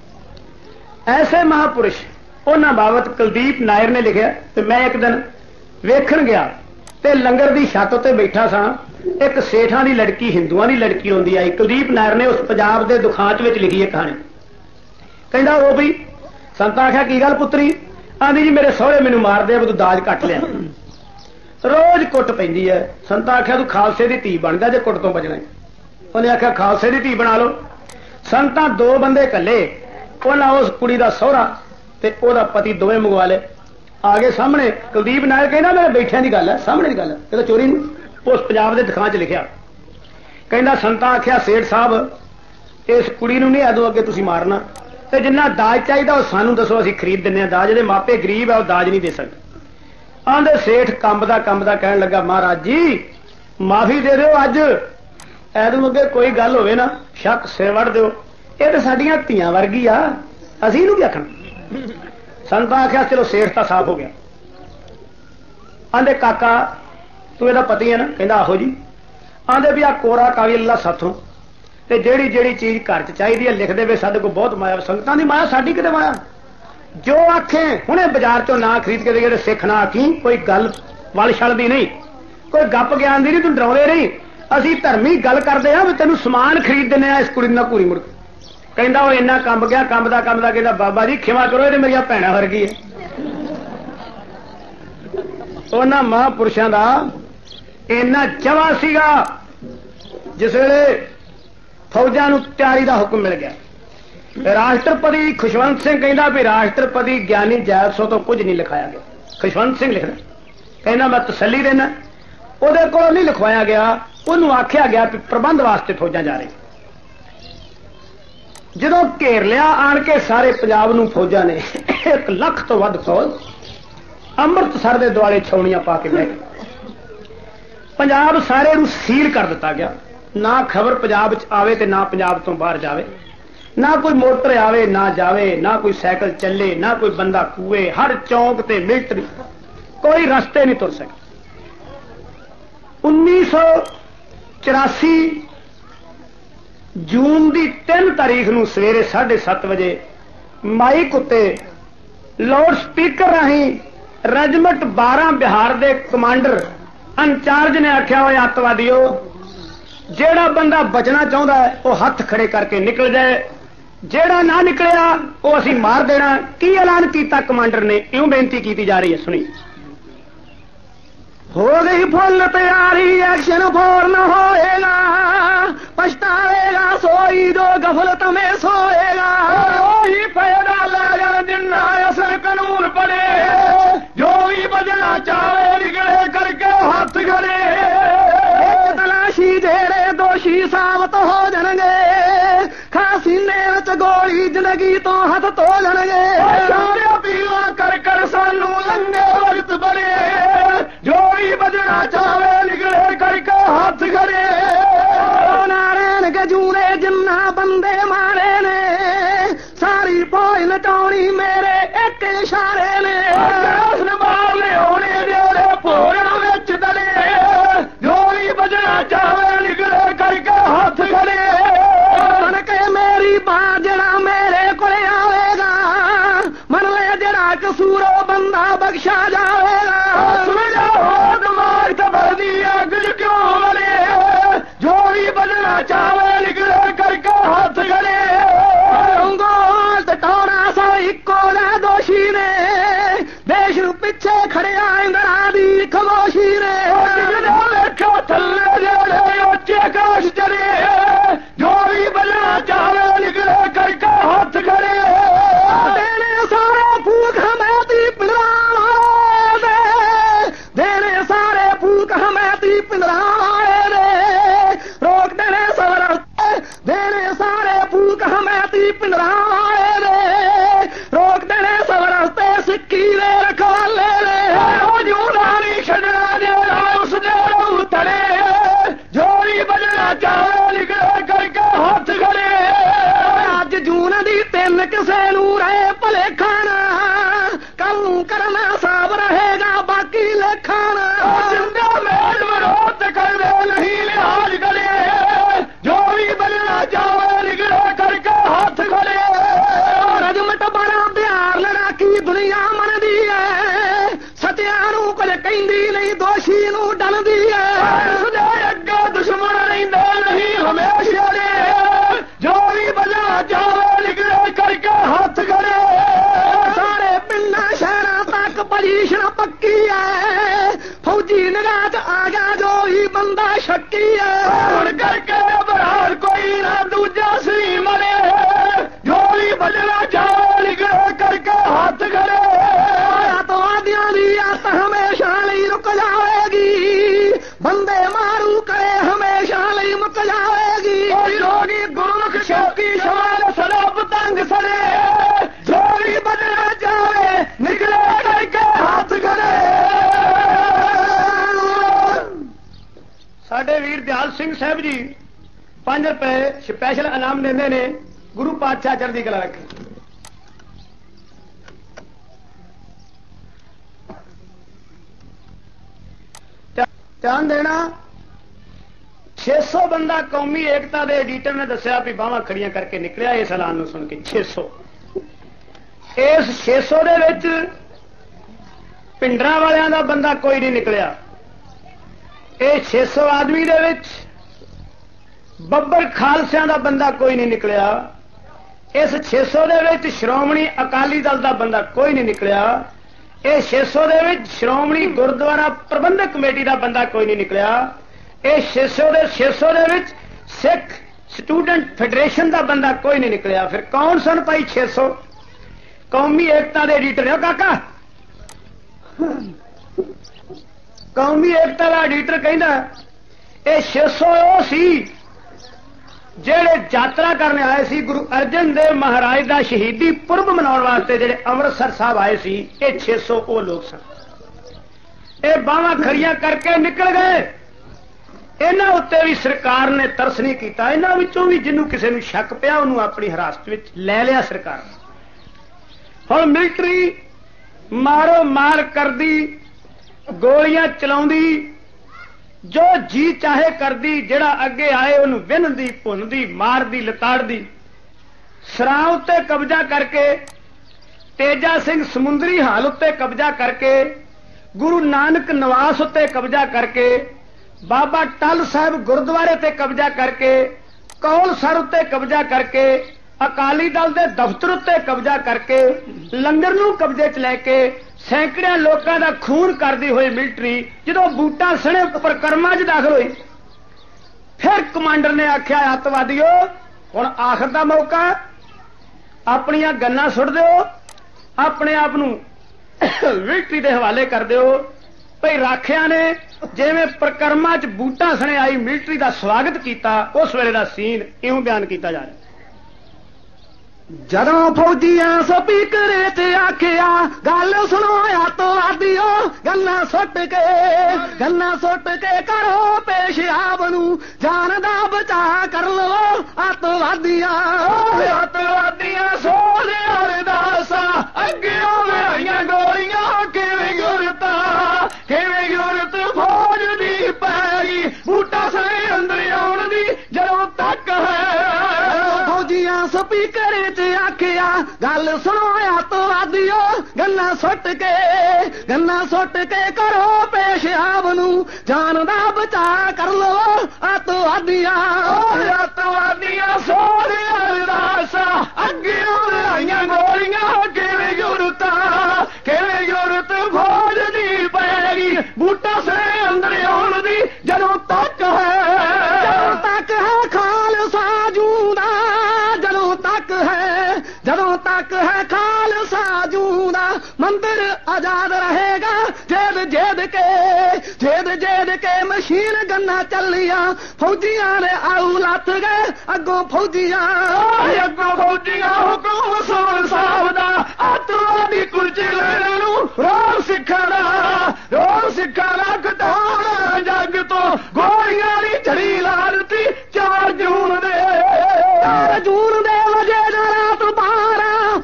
ਐਸੇ ਮਹਾਪੁਰਸ਼ ਉਹਨਾਂ ਬਾਬਤ ਕੁਲਦੀਪ ਨਾਇਰ ਨੇ ਲਿਖਿਆ। ਤੇ ਮੈਂ ਇੱਕ ਦਿਨ ਵੇਖਣ ਗਿਆ ਤੇ ਲੰਗਰ ਦੀ ਛੱਤ ਉੱਤੇ ਬੈਠਾ ਸਾਂ। ਇੱਕ ਸੇਠਾਂ ਦੀ ਲੜਕੀ, ਹਿੰਦੂਆਂ ਦੀ ਲੜਕੀ ਆਉਂਦੀ ਆਈ। ਕੁਲਦੀਪ ਨਾਇਰ ਨੇ ਉਸ ਪੰਜਾਬ ਦੇ ਦੁਖਾਂਤ ਵਿੱਚ ਲਿਖੀ ਹੈ ਕਹਾਣੀ। ਕਹਿੰਦਾ ਉਹ ਵੀ ਸੰਤਾਂ ਆਖਿਆ ਕੀ ਗੱਲ ਪੁੱਤਰੀ? ਆਂਦੀ ਜੀ ਮੇਰੇ ਸਹੁਰੇ ਮੈਨੂੰ ਮਾਰਦੇ ਆ, ਤੂੰ ਦਾਜ ਕੱਟ ਲਿਆ। ਰੋਜ਼ ਕੁੱਟ ਪੈਂਦੀ ਹੈ। ਸੰਤਾਂ ਆਖਿਆ ਤੂੰ ਖਾਲਸੇ ਦੀ ਧੀ ਬਣ ਜਾ ਜੇ ਕੁੱਟ ਤੋਂ ਬਚਣਾ। ਉਹਨੇ ਆਖਿਆ ਖਾਲਸੇ ਦੀ ਧੀ ਬਣਾ ਲਓ। ਸੰਤਾਂ 2 ਬੰਦੇ ਇਕੱਲੇ, ਉਹਨਾਂ ਉਸ ਕੁੜੀ ਦਾ ਸਹੁਰਾ ਤੇ ਉਹਦਾ ਪਤੀ ਦੋਵੇਂ ਮੰਗਵਾ ਲਏ। ਆ ਗਏ ਸਾਹਮਣੇ। ਕੁਲਦੀਪ ਨਾਇਰ ਕਹਿੰਦਾ ਮੇਰੇ ਬੈਠਿਆਂ ਦੀ ਗੱਲ ਹੈ, ਸਾਹਮਣੇ ਦੀ ਗੱਲ ਹੈ। ਕਹਿੰਦਾ ਚੋਰੀ ਨੂੰ ਉਸ ਪੰਜਾਬ ਦੇ ਦਿਖਾਂ 'ਚ ਲਿਖਿਆ। ਕਹਿੰਦਾ ਸੰਤਾਂ ਆਖਿਆ ਸੇਠ ਸਾਹਿਬ ਇਸ ਕੁੜੀ ਨੂੰ ਨਹੀਂ ਆਦੋ ਅੱਗੇ ਤੁਸੀਂ ਮਾਰਨਾ, ਤੇ ਜਿੰਨਾ ਦਾਜ ਚਾਹੀਦਾ ਉਹ ਸਾਨੂੰ ਦੱਸੋ, ਅਸੀਂ ਖਰੀਦ ਦਿੰਦੇ ਹਾਂ ਦਾਜ। ਇਹਦੇ ਮਾਪੇ ਗਰੀਬ ਆ, ਉਹ ਦਾਜ ਨਹੀਂ ਦੇ ਸਕਦੇ। ਆਂਦੇ ਸੇਠ ਕੰਬਦਾ ਕਹਿਣ ਲੱਗਾ ਮਹਾਰਾਜ ਜੀ ਮਾਫੀ ਦੇ ਦਿਓ, ਅੱਜ ਐਦੋਂ ਅੱਗੇ ਕੋਈ ਗੱਲ ਹੋਵੇ ਨਾ ਸ਼ੱਕ ਸਿਰ ਵੜ ਦਿਓ। ਇਹ ਤਾਂ ਸਾਡੀਆਂ ਧੀਆਂ ਵਰਗੀ ਆ, ਅਸੀਂ ਇਹਨੂੰ ਕੀ ਆਖਣਾ। ਸੰਤਾਂ ਆਖਿਆ ਚਲੋ ਸੇਠ ਤਾਂ ਸਾਫ਼ ਹੋ ਗਿਆ। ਆਂਦੇ ਕਾਕਾ ਤੂੰ ਇਹਦਾ ਪਤੀ ਹੈ ਨਾ? ਕਹਿੰਦਾ ਆਹੋ ਜੀ। ਆਂਦੇ ਵੀ ਆ ਕੋਰਾ ਕਾਗਜ਼ ਅੱਲਾ ਸਾਥੋਂ, ਤੇ ਜਿਹੜੀ ਜਿਹੜੀ ਚੀਜ਼ ਘਰ 'ਚ ਚਾਹੀਦੀ ਹੈ ਲਿਖ ਦੇਵੇ। ਸਾਡੇ ਕੋਲ ਬਹੁਤ ਮਾਇਆ, ਸੰਗਤਾਂ ਦੀ ਮਾਇਆ, ਸਾਡੀ ਕਿਤੇ ਮਾਇਆ। ਜੋ ਆਖੇ ਹੁਣੇ ਬਾਜ਼ਾਰ 'ਚੋਂ ਨਾ ਖਰੀਦ ਕੇ ਦੇ, ਸਿੱਖ ਨਾ ਆਖੀ। ਕੋਈ ਗੱਲ ਵਲ ਛਲਦੀ ਨਹੀਂ, ਕੋਈ ਗੱਪ ਗਿਆਨ ਦੀ ਨਹੀਂ, ਤੂੰ ਡਰਾਉਂਦੇ ਨਹੀਂ। ਅਸੀਂ ਧਰਮੀ ਗੱਲ ਕਰਦੇ ਆ ਵੀ ਤੈਨੂੰ ਸਮਾਨ ਖਰੀਦ ਦਿੰਦੇ ਆ ਇਸ ਕੁੜੀ ਨਾਲ ਘੂਰੀ ਮੁੜ। ਕਹਿੰਦਾ ਉਹ ਇੰਨਾ ਕੰਬ ਗਿਆ, ਕੰਬਦਾ ਕਹਿੰਦਾ ਬਾਬਾ ਜੀ ਖਿਮਾ ਕਰੋ, ਇਹ ਤੇ ਮੇਰੀਆਂ ਭੈਣਾਂ ਵਰਗੀ ਹੈ। ਉਹਨਾਂ ਮਹਾਂਪੁਰਸ਼ਾਂ ਦਾ ਇੰਨਾ ਜਵਾ ਸੀਗਾ। ਜਿਸ ਵੇਲੇ ਫੌਜਾਂ ਨੂੰ ਤਿਆਰੀ ਦਾ ਹੁਕਮ ਮਿਲ ਗਿਆ, ਰਾਸ਼ਟਰਪਤੀ ਖੁਸ਼ਵੰਤ ਸਿੰਘ ਕਹਿੰਦਾ ਵੀ ਰਾਸ਼ਟਰਪਤੀ ਗਿਆਨੀ ਜੈਲ ਸੋ ਤੋਂ ਕੁਝ ਨਹੀਂ ਲਿਖਾਇਆ ਗਿਆ। ਖੁਸ਼ਵੰਤ ਸਿੰਘ ਲਿਖਦਾ, ਕਹਿੰਦਾ ਮੈਂ ਤਸੱਲੀ ਦੇਣਾ। ਉਹਦੇ ਕੋਲ ਨਹੀਂ ਲਿਖਵਾਇਆ ਗਿਆ, ਉਹਨੂੰ ਆਖਿਆ ਗਿਆ ਕਿ ਪ੍ਰਬੰਧ ਵਾਸਤੇ ਫੌਜਾਂ ਜਾ ਰਹੀ। ਜਦੋਂ ਘੇਰ ਲਿਆ ਆਣ ਕੇ ਸਾਰੇ ਪੰਜਾਬ ਨੂੰ ਫੌਜਾਂ ਨੇ 1 ਲੱਖ ਤੋਂ ਵੱਧ ਫੌਜ ਅੰਮ੍ਰਿਤਸਰ ਦੇ ਦੁਆਲੇ ਛਾਉਣੀਆਂ ਪਾ ਕੇ ਬਹਿ ਗਏ। ਪੰਜਾਬ ਸਾਰੇ ਨੂੰ ਸੀਲ ਕਰ ਦਿੱਤਾ ਗਿਆ। ਨਾ ਖਬਰ ਪੰਜਾਬ 'ਚ ਆਵੇ ਤੇ ਨਾ ਪੰਜਾਬ ਤੋਂ ਬਾਹਰ ਜਾਵੇ, ਨਾ ਕੋਈ ਮੋਟਰ ਆਵੇ ਨਾ ਜਾਵੇ, ਨਾ ਕੋਈ ਸਾਈਕਲ ਚੱਲੇ, ਨਾ ਕੋਈ ਬੰਦਾ ਕੂਏ। ਹਰ ਚੌਂਕ ਤੇ ਮਿਲਟਰੀ, ਕੋਈ ਰਸਤੇ ਨਹੀਂ ਤੁਰ ਸਕੇ। 1984 ਜੂਨ ਦੀ 3 ਤਾਰੀਖ ਨੂੰ ਸਵੇਰੇ 7:30 ਵਜੇ ਮਾਈਕ ਉੱਤੇ ਲਾਊਡ ਸਪੀਕਰ ਰਾਹੀਂ ਰੈਜੀਮੈਂਟ 12 ਬਿਹਾਰ ਦੇ ਕਮਾਂਡਰ ਇੰਚਾਰਜ ਨੇ ਆਖਿਆ, ਹੋਇਆ ਅੱਤਵਾਦੀਓ, ਜਿਹੜਾ ਬੰਦਾ ਬਚਣਾ ਚਾਹੁੰਦਾ ਹੈ ਉਹ ਹੱਥ ਖੜੇ ਕਰਕੇ ਨਿਕਲ ਜਾਏ, ਜਿਹੜਾ ਨਾ ਨਿਕਲਿਆ ਉਹ ਅਸੀਂ ਮਾਰ ਦੇਣਾ। ਕੀ ਐਲਾਨ ਕੀਤਾ ਕਮਾਂਡਰ ਨੇ? ਇਉਂ ਬੇਨਤੀ ਕੀਤੀ ਜਾ ਰਹੀ ਹੈ, ਸੁਣੀ। हो गई फुल तैयारी, एक्शन फौरन होएगा, पछताएगा सोई जो गफलत में सोएगा। वही फायदा लगा जिन्ना असर कानून पड़े, जो भी बजना चाहे निकले करके हाथ खड़े। तलाशी जेड़े दोषी साबित हो जाएंगे, खासीने विच गोली जिंदगी तो हाथ धो जाएंगे। पीला कर कर सानू लंघे वक्त बड़े, जो भी बजना चाहे निकले करके हाथ खड़े। नारायण के जूने जिन्ना बंदे मारे ने, सारी फौज नचाउणी मेरे एक इशारे ने। बाले होने जेड़े भोरन विच दले, जो भी बजना चाहे निकले करके हाथ खड़े। मन के मेरी बात जड़ा मेरे को आवेगा, मन ले जड़ा कसूरो बंदा बख्शा जावेगा। जो भी बदलना चाहे निकले करके हाथ खड़े। टोरा सा इको दोषी ने, देश पिछे खड़े इंदिरा दी खामोशी ने। लेखा थले जेड़े उच्चे आकाश चले, जो भी बदलना चाहे निकले करके हाथ खड़े। देने सारे फूक हमें दी पिंजरा, देने सारे फूक हमें दी पिंजरा, रोक देने सब रस्ते, देने सारे फूक हमें दी पिंजरा, रोक देने सब रस्ते सिक्की दे रखवाले ने। छड़ना देना उस उतरे, जो भी बजना चाहे निकले करके हाथ खड़े। अज जून दी 3 किसे नू रहे भले खाना, कल करना साब रहेगा बाकी लेखाना। जिंदा मेल विरोध कर नहीं लिहाज करे, जो भी बनना चाहे निकले करके हाथ खड़े। रजमट बड़ा बिहार लड़ाकी दुनिया मनदी है, सत्या नू कुछ कहंदी नहीं, दोषी नू डलदी है। अगे दुश्मन रहिंदे नहीं हमेशा दे, जो भी बनना चाहे निकले करके हाथ खड़े। सारे पिंडा शहर तक पोजीशन पक्की है, फौजी निगाह च आ गया जो ही बंदा शक्की है। करके बरार कोई ना दूजा सी मरे, जो भी बजना चाहे निकले करके हाथ खड़े। आतवादियां दी आत हमेशा लई रुक जाएगी, बंदे मारू करे हमेशा लई मुक जाएगी। लोगी गुरमुख शक्ति सवाल सड़प तंग सड़े, जो भी बजना चाहे निकले करके हाथ खड़े। ਸਾਡੇ ਵੀਰ ਦਿਆਲ ਸਿੰਘ ਸਾਹਿਬ ਜੀ 5 ਰੁਪਏ ਸਪੈਸ਼ਲ ਇਨਾਮ ਦਿੰਦੇ ਨੇ। ਗੁਰੂ ਪਾਤਸ਼ਾਹ ਚੜ੍ਹਦੀ ਕਲਾ ਰੱਖੇ। ਧਿਆਨ ਦੇਣਾ, 600 ਬੰਦਾ ਕੌਮੀ ਏਕਤਾ ਦੇ ਐਡੀਟਰ ਨੇ ਦੱਸਿਆ ਵੀ ਬਾਹਾਂ ਖੜੀਆਂ ਕਰਕੇ ਨਿਕਲਿਆ ਇਸ ਐਲਾਨ ਨੂੰ ਸੁਣ ਕੇ। 600, ਇਸ 600 ਦੇ ਵਿੱਚ ਪਿੰਡਰਾਂ ਵਾਲਿਆਂ ਦਾ ਬੰਦਾ ਕੋਈ ਨਹੀਂ ਨਿਕਲਿਆ। ਇਹ 600 ਆਦਮੀ ਦੇ ਵਿੱਚ ਬੱਬਰ ਖਾਲਸਿਆਂ ਦਾ ਬੰਦਾ ਕੋਈ ਨਹੀਂ ਨਿਕਲਿਆ। ਇਸ 600 ਦੇ ਵਿੱਚ ਸ਼੍ਰੋਮਣੀ ਅਕਾਲੀ ਦਲ ਦਾ ਬੰਦਾ ਕੋਈ ਨਹੀਂ ਨਿਕਲਿਆ। ਇਹ 600 ਦੇ ਵਿੱਚ ਸ਼੍ਰੋਮਣੀ ਗੁਰਦੁਆਰਾ ਪ੍ਰਬੰਧਕ ਕਮੇਟੀ ਦਾ ਬੰਦਾ ਕੋਈ ਨਹੀਂ ਨਿਕਲਿਆ। ਇਹ 600 ਦੇ ਵਿੱਚ ਸਿੱਖ ਸਟੂਡੈਂਟ ਫੈਡਰੇਸ਼ਨ ਦਾ ਬੰਦਾ ਕੋਈ ਨਹੀਂ ਨਿਕਲਿਆ। ਫਿਰ ਕੌਣ ਸਨ ਭਾਈ 600? ਕੌਮੀ ਏਕਤਾ ਦੇ ਐਡੀਟਰ ਨੇ। ਕਾਕਾ, ਕੌਮੀ ਏਕਤਾ ਦਾ ਐਡੀਟਰ ਕਹਿੰਦਾ ਇਹ 600 ਉਹ ਸੀ ਜਿਹੜੇ ਯਾਤਰਾ ਕਰਨ ਆਏ ਸੀ ਗੁਰੂ ਅਰਜਨ ਦੇਵ ਮਹਾਰਾਜ ਦਾ ਸ਼ਹੀਦੀ ਪੁਰਬ ਮਨਾਉਣ ਵਾਸਤੇ, ਜਿਹੜੇ ਅੰਮ੍ਰਿਤਸਰ ਸਾਹਿਬ ਆਏ ਸੀ, ਇਹ 600 ਉਹ ਲੋਕ ਸਨ। ਇਹ ਬਾਹਾਂ ਖੜੀਆਂ ਕਰਕੇ ਨਿਕਲ ਗਏ। ਇਹਨਾਂ ਉੱਤੇ ਵੀ ਸਰਕਾਰ ਨੇ ਤਰਸ ਨਹੀਂ ਕੀਤਾ। ਇਹਨਾਂ ਵਿੱਚੋਂ ਵੀ ਜਿਹਨੂੰ ਕਿਸੇ ਨੂੰ ਸ਼ੱਕ ਪਿਆ ਉਹਨੂੰ ਆਪਣੀ ਹਿਰਾਸਤ ਵਿੱਚ ਲੈ ਲਿਆ ਸਰਕਾਰ ਨੇ। ਹੁਣ ਮਿਲਟਰੀ ਮਾਰੋ ਮਾਰ ਕਰਦੀ, ਗੋਲੀਆਂ ਚਲਾਉਂਦੀ, ਜੋ ਜੀ ਚਾਹੇ ਕਰਦੀ, ਜਿਹੜਾ ਅੱਗੇ ਆਏ ਉਹਨੂੰ ਵਿੰਨਦੀ, ਭੁੰਨਦੀ, ਮਾਰਦੀ, ਲਤਾੜਦੀ। ਸਰਾਂ ਉੱਤੇ ਕਬਜ਼ਾ ਕਰਕੇ, ਤੇਜਾ ਸਿੰਘ ਸਮੁੰਦਰੀ ਹਾਲ ਉੱਤੇ ਕਬਜ਼ਾ ਕਰਕੇ, ਗੁਰੂ ਨਾਨਕ ਨਿਵਾਸ ਉੱਤੇ ਕਬਜ਼ਾ ਕਰਕੇ, ਬਾਬਾ ਟੱਲ ਸਾਹਿਬ ਗੁਰਦੁਆਰੇ ਤੇ ਕਬਜ਼ਾ ਕਰਕੇ, ਕੌਲਸਰ ਉੱਤੇ ਕਬਜ਼ਾ ਕਰਕੇ, ਅਕਾਲੀ ਦਲ ਦੇ ਦਫ਼ਤਰ ਉੱਤੇ ਕਬਜ਼ਾ ਕਰਕੇ, ਲੰਗਰ ਨੂੰ ਕਬਜ਼ੇ 'ਚ ਲੈ ਕੇ ਸੈਂਕੜਿਆਂ ਲੋਕਾਂ ਦਾ ਖੂਨ ਕਰਦੀ ਹੋਈ ਮਿਲਟਰੀ ਜਦੋਂ ਬੂਟਾ ਸਣੇ ਪ੍ਰਕਰਮਾਂ 'ਚ ਦਾਖਲ ਹੋਈ, ਫਿਰ ਕਮਾਂਡਰ ਨੇ ਆਖਿਆ, ਅੱਤਵਾਦੀਓ ਹੁਣ ਆਖਰ ਦਾ ਮੌਕਾ, ਆਪਣੀਆਂ ਗੰਨਾਂ ਸੁੱਟ ਦਿਓ, ਆਪਣੇ ਆਪ ਨੂੰ ਮਿਲਟਰੀ ਦੇ ਹਵਾਲੇ ਕਰ ਦਿਓ। ਭਈ ਰਾਖਿਆਂ ਨੇ ਜਿਵੇਂ ਪ੍ਰਕਰਮਾਂ 'ਚ ਬੂਟਾ ਸਣੇ ਆਈ ਮਿਲਟਰੀ ਦਾ ਸਵਾਗਤ ਕੀਤਾ, ਉਸ ਵੇਲੇ ਦਾ ਸੀਨ ਇਉਂ ਬਿਆਨ ਕੀਤਾ ਜਾ ਰਿਹਾ। ਜਦੋਂ ਫੌਜੀਆਂ ਸਪੀਕਰ ਤੇ ਆਖਿਆ, ਗੱਲ ਸੁਣੋ ਅੱਤਵਾਦੀਓ, ਗੰਨਾਂ ਸੁੱਟ ਕੇ ਕਰੋ ਪੇਸ਼ਾਬ ਨੂੰ, ਜਾਨ ਦਾ ਬਚਾ ਕਰ ਲਵੋ ਅੱਤਵਾਦੀਆਂ ਸੋਹਣੇ ਅਰਦਾਸਾਂ, ਅੱਗਿਓਂ ਲੜਾਈਆਂ ਗੋਲੀਆਂ, ਕਿਵੇਂ ਗੁਰਤ ਫੌਜ ਦੀ ਪੈ ਗਈ, ਬੂਟਾ ਸੇ ਅੰਦਰ ਆਉਣ ਦੀ ਜਦੋਂ ਤੱਕ ਹੈ। ਫੌਜੀਆਂ ਸਪੀਕਰ ਤੇ ਆਖਿਆ, ਗੱਲ ਸੁਣੋ ਅੱਤਵਾਦੀਓ, ਗੰਨਾਂ ਸੁੱਟ ਕੇ ਕਰੋ ਪੇਸ਼ਾਬ ਨੂੰ, ਜਾਨ ਦਾ ਬਚਾ ਕਰ ਲਵੋ ਅੱਤਵਾਦੀਆਂ ਸੋਹਣੇ ਅਰਦਾਸਾਂ, ਅੱਗਿਓਂ ਲੜਾਈਆਂ ਗੋਲੀਆਂ, ਕਿਵੇਂ ਗੁਰਤ ਫੌਜ ਦੀ ਪੈ ਗਈ, ਬੂਟਾ ਸੇ ਅੰਦਰ ਆਉਣ ਦੀ ਜਦੋਂ ਤੱਕ ਹੈ ਖਾਲਸਾ ਜੂੰਦਾ, ਜਦੋਂ ਤੱਕ ਹੈ ਖਾਲਸਾ ਜੂੰਦਾ, ਮੰਦਿਰ ਆਜ਼ਾਦ ਰਹੇਗਾ, ਜੇਦ ਕੇ ਮਸ਼ੀਨ ਗੰਨਾ ਚੱਲੀਆਂ, ਫੌਜੀਆਂ ਨੇ ਆਉ ਲੱਥ ਗਏ ਅੱਗੋਂ ਫੌਜੀਆਂ ਹੁਕਮ ਸੁਣ ਸਾਹਿਬ ਦਾ, ਅੱਤਵਾਦੀ ਕੁਲਚੇ ਲੈਣ ਨੂੰ ਰੋਲ ਸਿੱਖਾਂ ਦਾ ਘਟਾਉਣਾ ਜੱਗ ਤੋਂ, ਗੋਲੀਆਂ ਦੀ ਝੜੀ ਲਾ ਦਿੱਤੀ 4 ਜੂਨ ਦੇ ਵਜੇ ਦਾ ਰਾਤ 12,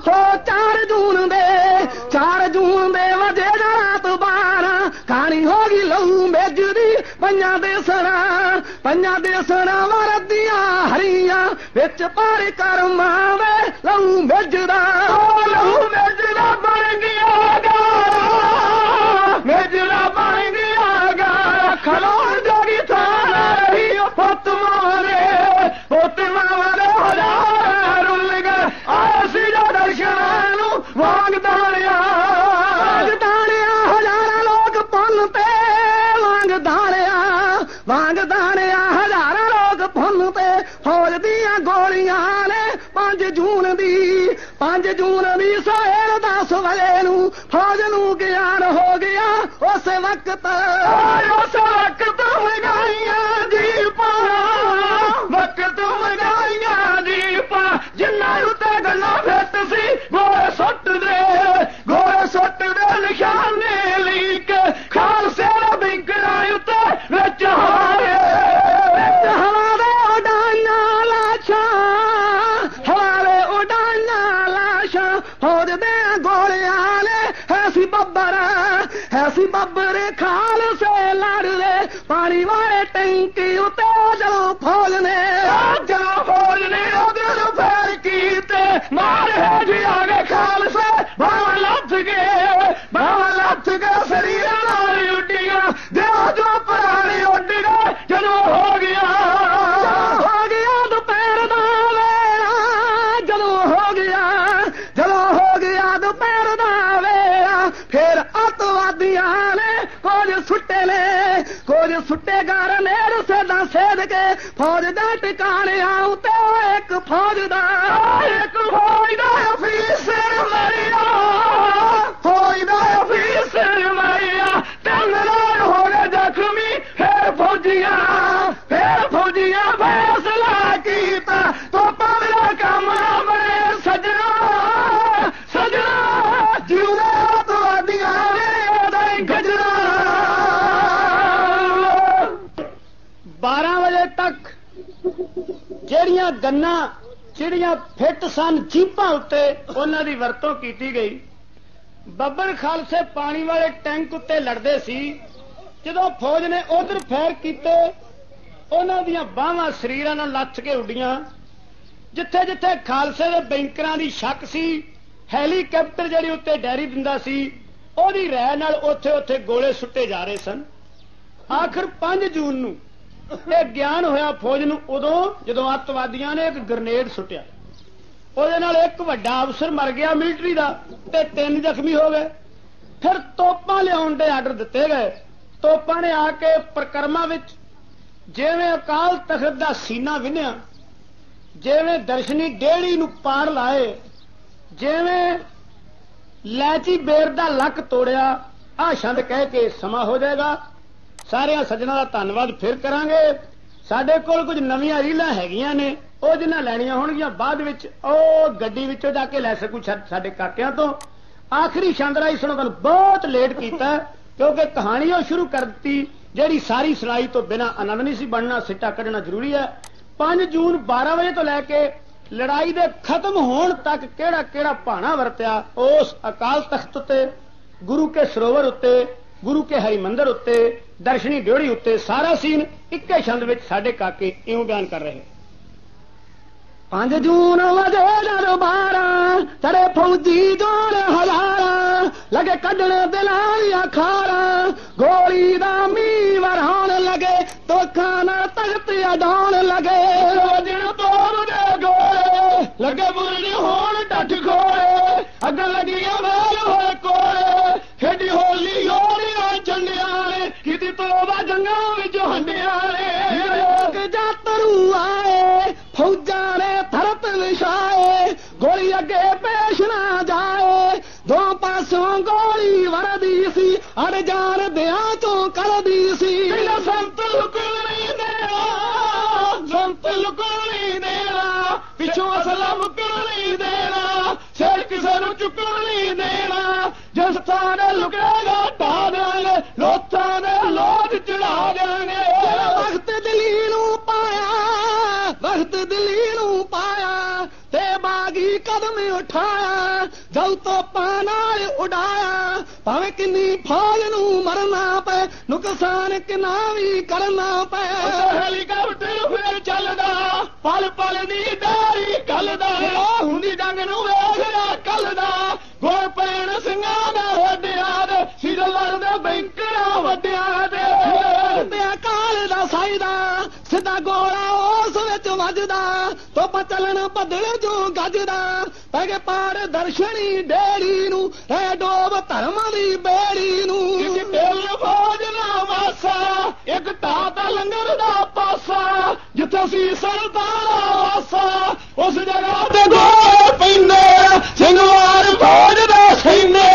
4 ਜੂਨ ਦੇ ਵਜੇ ਦਾ ਰਾਤ 12, ਕਹਾਣੀ ਹੋ ਗਈ ਲਹੂ ਮੇਜਦੀ, ਪੰਜਾਂ ਦੇ ਸਰਾਂ ਵਰਦੀਆਂ ਹਰੀਆਂ, ਵਿੱਚ ਪਰ ਕਰਮਾਂ ਵੇ ਲਹੂ ਮੇਜਦਾ ਬਣ ਗਿਆ ਗਾ, ਖਲੋਣ ਜੋਗੀ ਥਾਂ ਰਹੀ, ਪੁੱਤ ਮਾਰੇ ਹਜ਼ਾਰ ਰੁੱਲ ਗਏ, ਆਇਆ ਸੀ ਜੋ ਦਰਸ਼ਨਾਂ ਨੂੰ ਵਾਂਗ ਦਾਣਿਆ, ਹਜ਼ਾਰਾਂ ਲੋਕ ਪੁੰਨ ਤੇ ਵਾਂਗ ਦਾਣਿਆ, ਹਜ਼ਾਰਾਂ ਲੋਕ ਪੁੰਨ ਤੇ, ਫੌਜ ਦੀਆਂ ਗੋਲੀਆਂ ਨੇ 5 ਜੂਨ ਦੀ ਸਵੇਰ 10 ਵਜੇ ਨੂੰ, ਫੌਜ ਨੂੰ ਗਿਆਨ ਹੋ ਗਿਆ ਉਸੇ ਵਕਤ ਮਗਾਈਆਂ ਦੀਪਾਂ, ਜਿੰਨਾ ਉੱਤੇ ਗੱਲਾਂ ਫਿੱਟ ਸੀ, ਗੋਲੇ ਸੁੱਟ ਦੇ ਨਿਸ਼ਾਨੇ ਲੀਕ, ਖਾਲਸੇ ਦਾ ਬਿੰਕਰਾਂ ਉੱਤੇ ਵਿੱਚ ਹਵਾ ਦੇ ਉਡਾਈਆਂ ਲਾਸ਼ਾਂ, ਫੌਜ ਦੇ ਗੋਲਿਆਂ ਨੇ ਹੈ ਸੀ ਬੱਬਰ ਖਾਲਸੇ ਲੜਦੇ, ਪਾਣੀ ਵਾਲੇ ਟੈਂਕੀ ਉੱਤੇ ਜਦੋਂ ਫੌਜ ਨੇ ਉਧਰ ਫੇਰ ਕੀਤੇ, ਮਾਰੇ ਜੀ ਆ ਗਏ ਖਾਲਸੇ, ਬਾਹਾਂ ਲੱਥ ਗਏ ਸਰੀਰਾਂ ਨਾਲ ਉੱਡੀਆਂ, ਦਿਓ ਜੋ ਪੁਰਾਣੇ ਉੱਡ ਗਏ ਜਦੋਂ ਹੋ ਗਿਆ ਦੁਪਹਿਰ ਦਾ ਵੇਲਾ, ਜਦੋਂ ਹੋ ਗਿਆ ਦੁਪਹਿਰ ਦਾ ਵੇਲਾ, ਫਿਰ ਅੱਤਵਾਦੀਆਂ ਨੇ ਕੁਝ ਸੁੱਟੇ ਗਾਰ ਨੇ ਰਸੇਦਾਂ ਸੇਧ ਕੇ, ਫੌਜ ਦੇ ਟਿਕਾਣਿਆਂ ਉੱਤੇ ਇੱਕ ਫੌਜ ਦਾ ਅਫੀਸਰ ਮਰਿਆ, 3 ਲੋਕ ਹੋ ਗਏ ਜ਼ਖਮੀ, ਫਿਰ ਫੌਜੀਆਂ ਫੈਸਲਾ ਕੀਤਾ, ਗੰਨਾ ਜਿਹੜੀਆਂ ਫਿੱਟ ਸਨ ਜੀਪਾਂ ਉੱਤੇ ਉਹਨਾਂ ਦੀ ਵਰਤੋਂ ਕੀਤੀ ਗਈ। ਬੱਬਰ ਖਾਲਸੇ ਪਾਣੀ ਵਾਲੇ ਟੈਂਕ ਉੱਤੇ ਲੜਦੇ ਸੀ। ਜਦੋਂ ਫੌਜ ਨੇ ਉਧਰ ਫਾਇਰ ਕੀਤੇ ਉਹਨਾਂ ਦੀਆਂ ਬਾਹਾਂ ਸਰੀਰਾਂ ਨਾਲ ਲੱਥ ਕੇ ਉੱਡੀਆਂ। ਜਿੱਥੇ ਜਿੱਥੇ ਖਾਲਸੇ ਦੇ ਬੈਂਕਰਾਂ ਦੀ ਸ਼ੱਕ ਸੀ, ਹੈਲੀਕਾਪਟਰ ਜਿਹੜੀ ਉੱਤੇ ਡੈਰੀ ਦਿੰਦਾ ਸੀ ਉਹਦੀ ਰਹਿ ਨਾਲ ਉੱਥੇ ਉੱਥੇ ਗੋਲੇ ਸੁੱਟੇ ਜਾ ਰਹੇ ਸਨ। ਆਖਰ 5 ਜੂਨ ਨੂੰ ਇਹ ਗਿਆਨ ਹੋਇਆ ਫੌਜ ਨੂੰ ਉਦੋਂ ਜਦੋਂ ਅੱਤਵਾਦੀਆਂ ਨੇ ਇੱਕ ਗ੍ਰਨੇਡ ਸੁੱਟਿਆ। ਉਹਦੇ ਨਾਲ ਇੱਕ ਵੱਡਾ ਅਫਸਰ ਮਰ ਗਿਆ ਮਿਲਟਰੀ ਦਾ ਤੇ 3 ਜ਼ਖਮੀ ਹੋ ਗਏ। ਫਿਰ ਤੋਪਾਂ ਲਿਆਉਣ ਦੇ ਆਰਡਰ ਦਿੱਤੇ ਗਏ। ਤੋਪਾਂ ਨੇ ਆ ਕੇ ਪ੍ਰਕਰਮਾਂ ਵਿੱਚ ਜਿਵੇਂ ਅਕਾਲ ਤਖਤ ਦਾ ਸੀਨਾ ਵਿੰਨਿਆ, ਜਿਵੇਂ ਦਰਸ਼ਨੀ ਡੇੜੀ ਨੂੰ ਪਾੜ ਲਾਏ, ਜਿਵੇਂ ਲੈਚੀ ਬੇਰ ਦਾ ਲੱਕ ਤੋੜਿਆ। ਆਹ ਛੰਦ ਕਹਿ ਕੇ ਸਮਾਂ ਹੋ ਜਾਏਗਾ। ਸਾਰਿਆਂ ਸੱਜਣਾ ਦਾ ਧੰਨਵਾਦ ਫਿਰ ਕਰਾਂਗੇ। ਸਾਡੇ ਕੋਲ ਕੁਝ ਨਵੀਆਂ ਰੀਲਾਂ ਹੈਗੀਆਂ ਨੇ, ਉਹ ਜਿਨ੍ਹਾਂ ਲੈਣੀਆਂ ਹੋਣਗੀਆਂ ਬਾਅਦ ਵਿੱਚ ਉਹ ਗੱਡੀ ਵਿੱਚੋਂ ਜਾ ਕੇ ਲੈ ਸਕੂ ਸਾਡੇ ਕਾਕਿਆਂ ਤੋਂ। ਆਖਰੀ ਛੰਦ ਰਾਈ ਸੁਣੋ। ਤੁਹਾਨੂੰ ਬਹੁਤ ਲੇਟ ਕੀਤਾ ਕਿਉਂਕਿ ਕਹਾਣੀ ਉਹ ਸ਼ੁਰੂ ਕਰ ਦਿੱਤੀ ਜਿਹੜੀ ਸਾਰੀ ਸੁਣਾਈ ਤੋਂ ਬਿਨਾਂ ਆਨੰਦ ਨਹੀਂ ਸੀ ਬਣਨਾ। ਸਿੱਟਾ ਕੱਢਣਾ ਜ਼ਰੂਰੀ ਹੈ। 5 ਜੂਨ 12 ਵਜੇ ਤੋਂ ਲੈ ਕੇ ਲੜਾਈ ਦੇ ਖਤਮ ਹੋਣ ਤੱਕ ਕਿਹੜਾ ਕਿਹੜਾ ਭਾਣਾ ਵਰਤਿਆ ਉਸ ਅਕਾਲ ਤਖਤ ਉੱਤੇ, ਗੁਰੂ ਕੇ ਸਰੋਵਰ ਉੱਤੇ, ਗੁਰੂ ਕੇ ਹਰਿਮੰਦਰ ਉੱਤੇ, ਦਰਸ਼ਨੀ ਡਿਓੜੀ ਉੱਤੇ, ਸਾਰਾ ਸੀਨ ਇੱਕੇ ਛੰਦ ਵਿੱਚ ਸਾਡੇ ਕਾਕੇ ਇਉਂ ਬਿਆਨ ਕਰ ਰਹੇ। 5 ਜੂਨ ਵਜੇ ਜਦ 12 ਤੜੇ ਫੌਜੀ ਜੋੜ ਹਜ਼ਾਰਾਂ ਲਗੇ ਕੱਢਣ ਦਿਲਾਂ ਦੀਆਂ ਖਾਰਾਂ। ਗੋਲੀ ਦਾ ਮੀਂਹ ਵਰਹਾਉਣ ਲਗੇ, ਤੋਖਾਂ ਨਾਲ ਤਖਤ ਅਡਾਉਣ ਲਗੇ। ਵਜਣ ਤੋੜ ਦੇ ਗੋਲੇ ਲੱਗੇ ਬੁਰਜ ਹੋਣ ਡੱਠ ਖੋਲੇ। ਅੱਗਾਂ ਲੱਗੀਆਂ ਵੇਲ ਹੋਏ ਕੋਲੇ, ਖੇਡੀ ਹੋਲੀ ਹੋਲੀਆਂ ਝੰਡਿਆਂ ਨੇ, ਕੀਤੀ ਤੋਬਾ ਜੰਗਾਂ ਵਿੱਚ ਹੰਡਿਆਂ ਨੇ। ਲੋਕ ਜਾਤਰੂ ਆਏ ਫੌਜਾਂ ਨੇ ਥਰਤ ਵਿਛਾਏ, ਗੋਲੀ ਅੱਗੇ ਪੇਸ਼ ਨਾ ਜਾਏ। ਦੋ ਪਾਸੋਂ ਗੋਲੀ ਵਰਦੀ ਸੀ, ਅੜ ਜਾਣ ਦਿਆਂ ਚੋਂ ਕਰਦੀ ਸੀ। ਸੰਤ ਲੁਕਣ ਨਹੀਂ ਦੇਣਾ, ਸੰਤ ਲੁਕਣ ਨਹੀਂ ਦੇਣਾ, ਪਿੱਛੋਂ ਅਸਲਾ ਮੁਕਣ ਨਹੀਂ ਦੇਣਾ, ਸਿਰ ਕਿਸੇ ਨੂੰ ਚੁੱਕਣ ਨਹੀਂ ਦੇਣਾ। ਜਿਸ ਥਾਂ ਨੇ ਲੁਕੇਗਾ ਢਾ ਦਿਆਂਗੇ, ਲੋਥਾਂ ਦੇ ਲੋਧ ਚੜਾ ਦਿਆਂਗੇ। ਵਕਤ ਦਿੱਲੀ ਨੂੰ ਪਾਇਆ, ਵਕਤ ਦਿੱਲੀ ਨੂੰ ਪਾਇਆ, ਤੇ ਬਾਗੀ ਕਦਮ ਉਠਾਇਆ, ਜਲ ਤੋਪਾਂ ਨਾਲ ਉਡਾਇਆ। ਭਾਵੇਂ ਕਿੰਨੀ ਫੌਜ ਨੂੰ ਮਰਨਾ ਪਏ, ਨੁਕਸਾਨ ਕਿੰਨਾ ਵੀ ਕਰਨਾ ਪਏ। ਹੈਲੀਕਾਪਟਰ ਫਿਰ ਚੱਲਦਾ, ਪਲ ਪਲ ਦੀ ਦਾਰੀ ਕੱਲਦਾ। ਹੁੰਦੀ ਜੰਗ ਨੂੰ ਵੇਖਿਆ ਕੱਲਦਾ, ਗੋਲ ਪੈਣ ਸਿੰਘਾਂ ਦਾ ਵੱਡਿਆਂ ਦੇ, ਸਿਰ ਲੜਦੇ ਬੈਂਕਰਾਂ ਵੱਡਿਆਂ ਦੇ। ਤੇ ਅਕਾਲ ਦਾ ਸਾਈਦਾ ਸਿੱਧਾ ਗੋਲਾ ਉਸ ਵਿੱਚ ਵੱਜਦਾ, ਤੋਪਾਂ ਚੱਲਣ ਬੱਦਲ ਜੋ ਗੱਜਦਾ। ਪੈ ਗਏ ਪਾਰ ਦਰਸ਼ਨੀ ਡੇੜੀ ਨੂੰ, ਰਹਿ ਡੋਬ ਧਰਮ ਦੀ ਬੇੜੀ ਨੂੰ। ਇੱਕ ਢਿੱਲ ਫੌਜ ਨਾ ਵਾਸਾ, ਇੱਕ ਢਾਹ ਲੰਗਰ ਦਾ ਪਾਸਾ, ਜਿੱਥੇ ਸੀ ਸਰਦਾਰਾ ਵਾਸਾ ਉਸ ਜਗ੍ਹਾ ਤੇ ਗੋਲੇ ਪੈਂਦੇ, ਸਿੰਘਵਾਰ ਫੌਜ ਦੇ ਸੈਨੇ।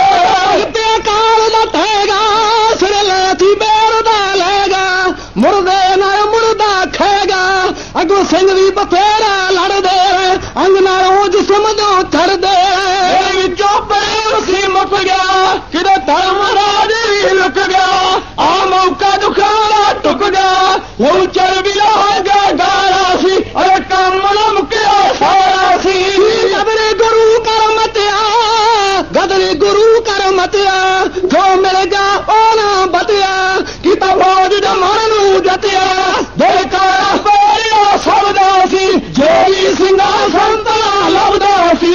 ਤੇ ਅਕਾਲ ਦਾ ਠੇਗਾ, ਸਿਰ ਲੈਤੀ ਬੇਰ ਦਾ ਲੈਗਾ, ਮੁਰਦੇ ਨਾਲ ਮੁਰਦਾ ਖੇਗਾ। ਅੱਗੋਂ ਸਿੰਘ ਵੀ ਬਥੇਰਾ ਲੜਦੇ, ਅੰਗ ਨਾਲੋਂ ਜਿਸਮ ਜੋ ਚੜਦੇ। ਮੇਰੇ ਵਿੱਚੋਂ ਪ੍ਰੇਮ ਸੀ ਮੁੱਕ ਗਿਆ, ਕਿਤੇ ਧਰਮ ਰਾਜ ਵੀ ਲੁਕ ਗਿਆ। ਆ ਮੌਕਾ ਦੁਖਾਲਾ ਟੁੱਕ ਗਿਆ, ਲਹੂ ਚੜ ਵੀ ਹੋ ਗਿਆ ਗਾਲਾ ਸੀ, ਅਰੇ ਕੰਮ ਨਾ ਮੁੱਕਿਆ ਸਾਰਾ ਸੀ। ਗਦਰੇ ਗੁਰੂ ਕਰ ਮਤਿਆ, ਗਦਰੇ ਗੁਰੂ ਕਰ ਮਤਿਆ, ਜੋ ਮਿਲ ਗਿਆ ਉਹ ਨਾ ਬਤਿਆ। ਕੀਤਾ ਫੌਜ ਦਾ ਮਨ ਨੂੰ ਜਤਿਆ, ਬੇਕਾਰਾ ਪੈਰਿਆ ਸਭਦਾ ਸੀ, ਜਿਹੜੀ ਸਿੰਘਾਂ ਸੰਤਾਂ ਲੱਭਦਾ ਸੀ।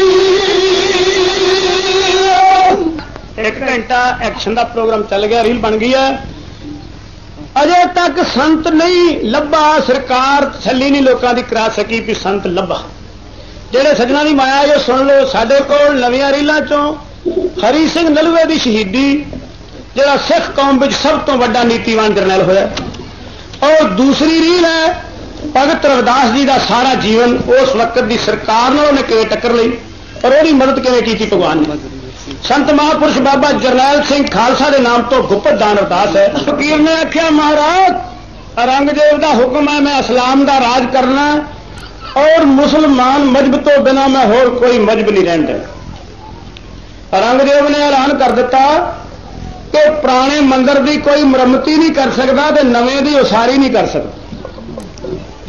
1 ਘੰਟਾ ਐਕਸ਼ਨ ਦਾ ਪ੍ਰੋਗਰਾਮ ਚੱਲ ਗਿਆ, ਰੀਲ ਬਣ ਗਈ ਹੈ। ਅਜੇ ਤੱਕ ਸੰਤ ਨਹੀਂ ਲੱਭਾ, ਸਰਕਾਰ ਤਸੱਲੀ ਨਹੀਂ ਲੋਕਾਂ ਦੀ ਕਰਾ ਸਕੀ ਵੀ ਸੰਤ ਲੱਭਾ। ਜਿਹੜੇ ਸੱਜਣਾ ਦੀ ਮਾਇਆ ਇਹ ਸੁਣ ਲਓ। ਸਾਡੇ ਕੋਲ ਨਵੀਆਂ ਰੀਲਾਂ ਚੋਂ ਹਰੀ ਸਿੰਘ ਨਲੂਏ ਦੀ ਸ਼ਹੀਦੀ, ਜਿਹੜਾ ਸਿੱਖ ਕੌਮ ਵਿੱਚ ਸਭ ਤੋਂ ਵੱਡਾ ਨੀਤੀਵਾਨ ਜਰਨੈਲ ਹੋਇਆ। ਔਰ ਦੂਸਰੀ ਰੀਲ ਹੈ ਭਗਤ ਰਵਿਦਾਸ ਜੀ ਦਾ ਸਾਰਾ ਜੀਵਨ, ਉਸ ਵਕਤ ਦੀ ਸਰਕਾਰ ਨਾਲ ਉਹਨੇ ਕਿਵੇਂ ਟੱਕਰ ਲਈ ਔਰ ਉਹਦੀ ਮਦਦ ਕਿਵੇਂ ਕੀਤੀ ਭਗਵਾਨ ਨੇ। ਸੰਤ ਮਹਾਂਪੁਰਸ਼ ਬਾਬਾ ਜਰਨੈਲ ਸਿੰਘ ਖਾਲਸਾ ਦੇ ਨਾਮ ਤੋਂ ਗੁਪਤ ਦਾਨ ਅਰਦਾਸ ਹੈ। ਫਕੀਰ ਨੇ ਆਖਿਆ, ਮਹਾਰਾਜ ਔਰੰਗਜ਼ੇਬ ਦਾ ਹੁਕਮ ਹੈ ਮੈਂ ਇਸਲਾਮ ਦਾ ਰਾਜ ਕਰਨਾ ਔਰ ਮੁਸਲਮਾਨ ਮਜ਼ਹਬ ਤੋਂ ਬਿਨਾਂ ਮੈਂ ਹੋਰ ਕੋਈ ਮਜ਼ਹਬ ਨਹੀਂ ਰਹਿਣ ਦੇਣਾ। ਔਰੰਗਜ਼ੇਬ ਨੇ ਐਲਾਨ ਕਰ ਦਿੱਤਾ ਕਿ ਪੁਰਾਣੇ ਮੰਦਰ ਦੀ ਕੋਈ ਮੁਰੰਮਤੀ ਨਹੀਂ ਕਰ ਸਕਦਾ ਤੇ ਨਵੇਂ ਦੀ ਉਸਾਰੀ ਨਹੀਂ ਕਰ ਸਕਦਾ।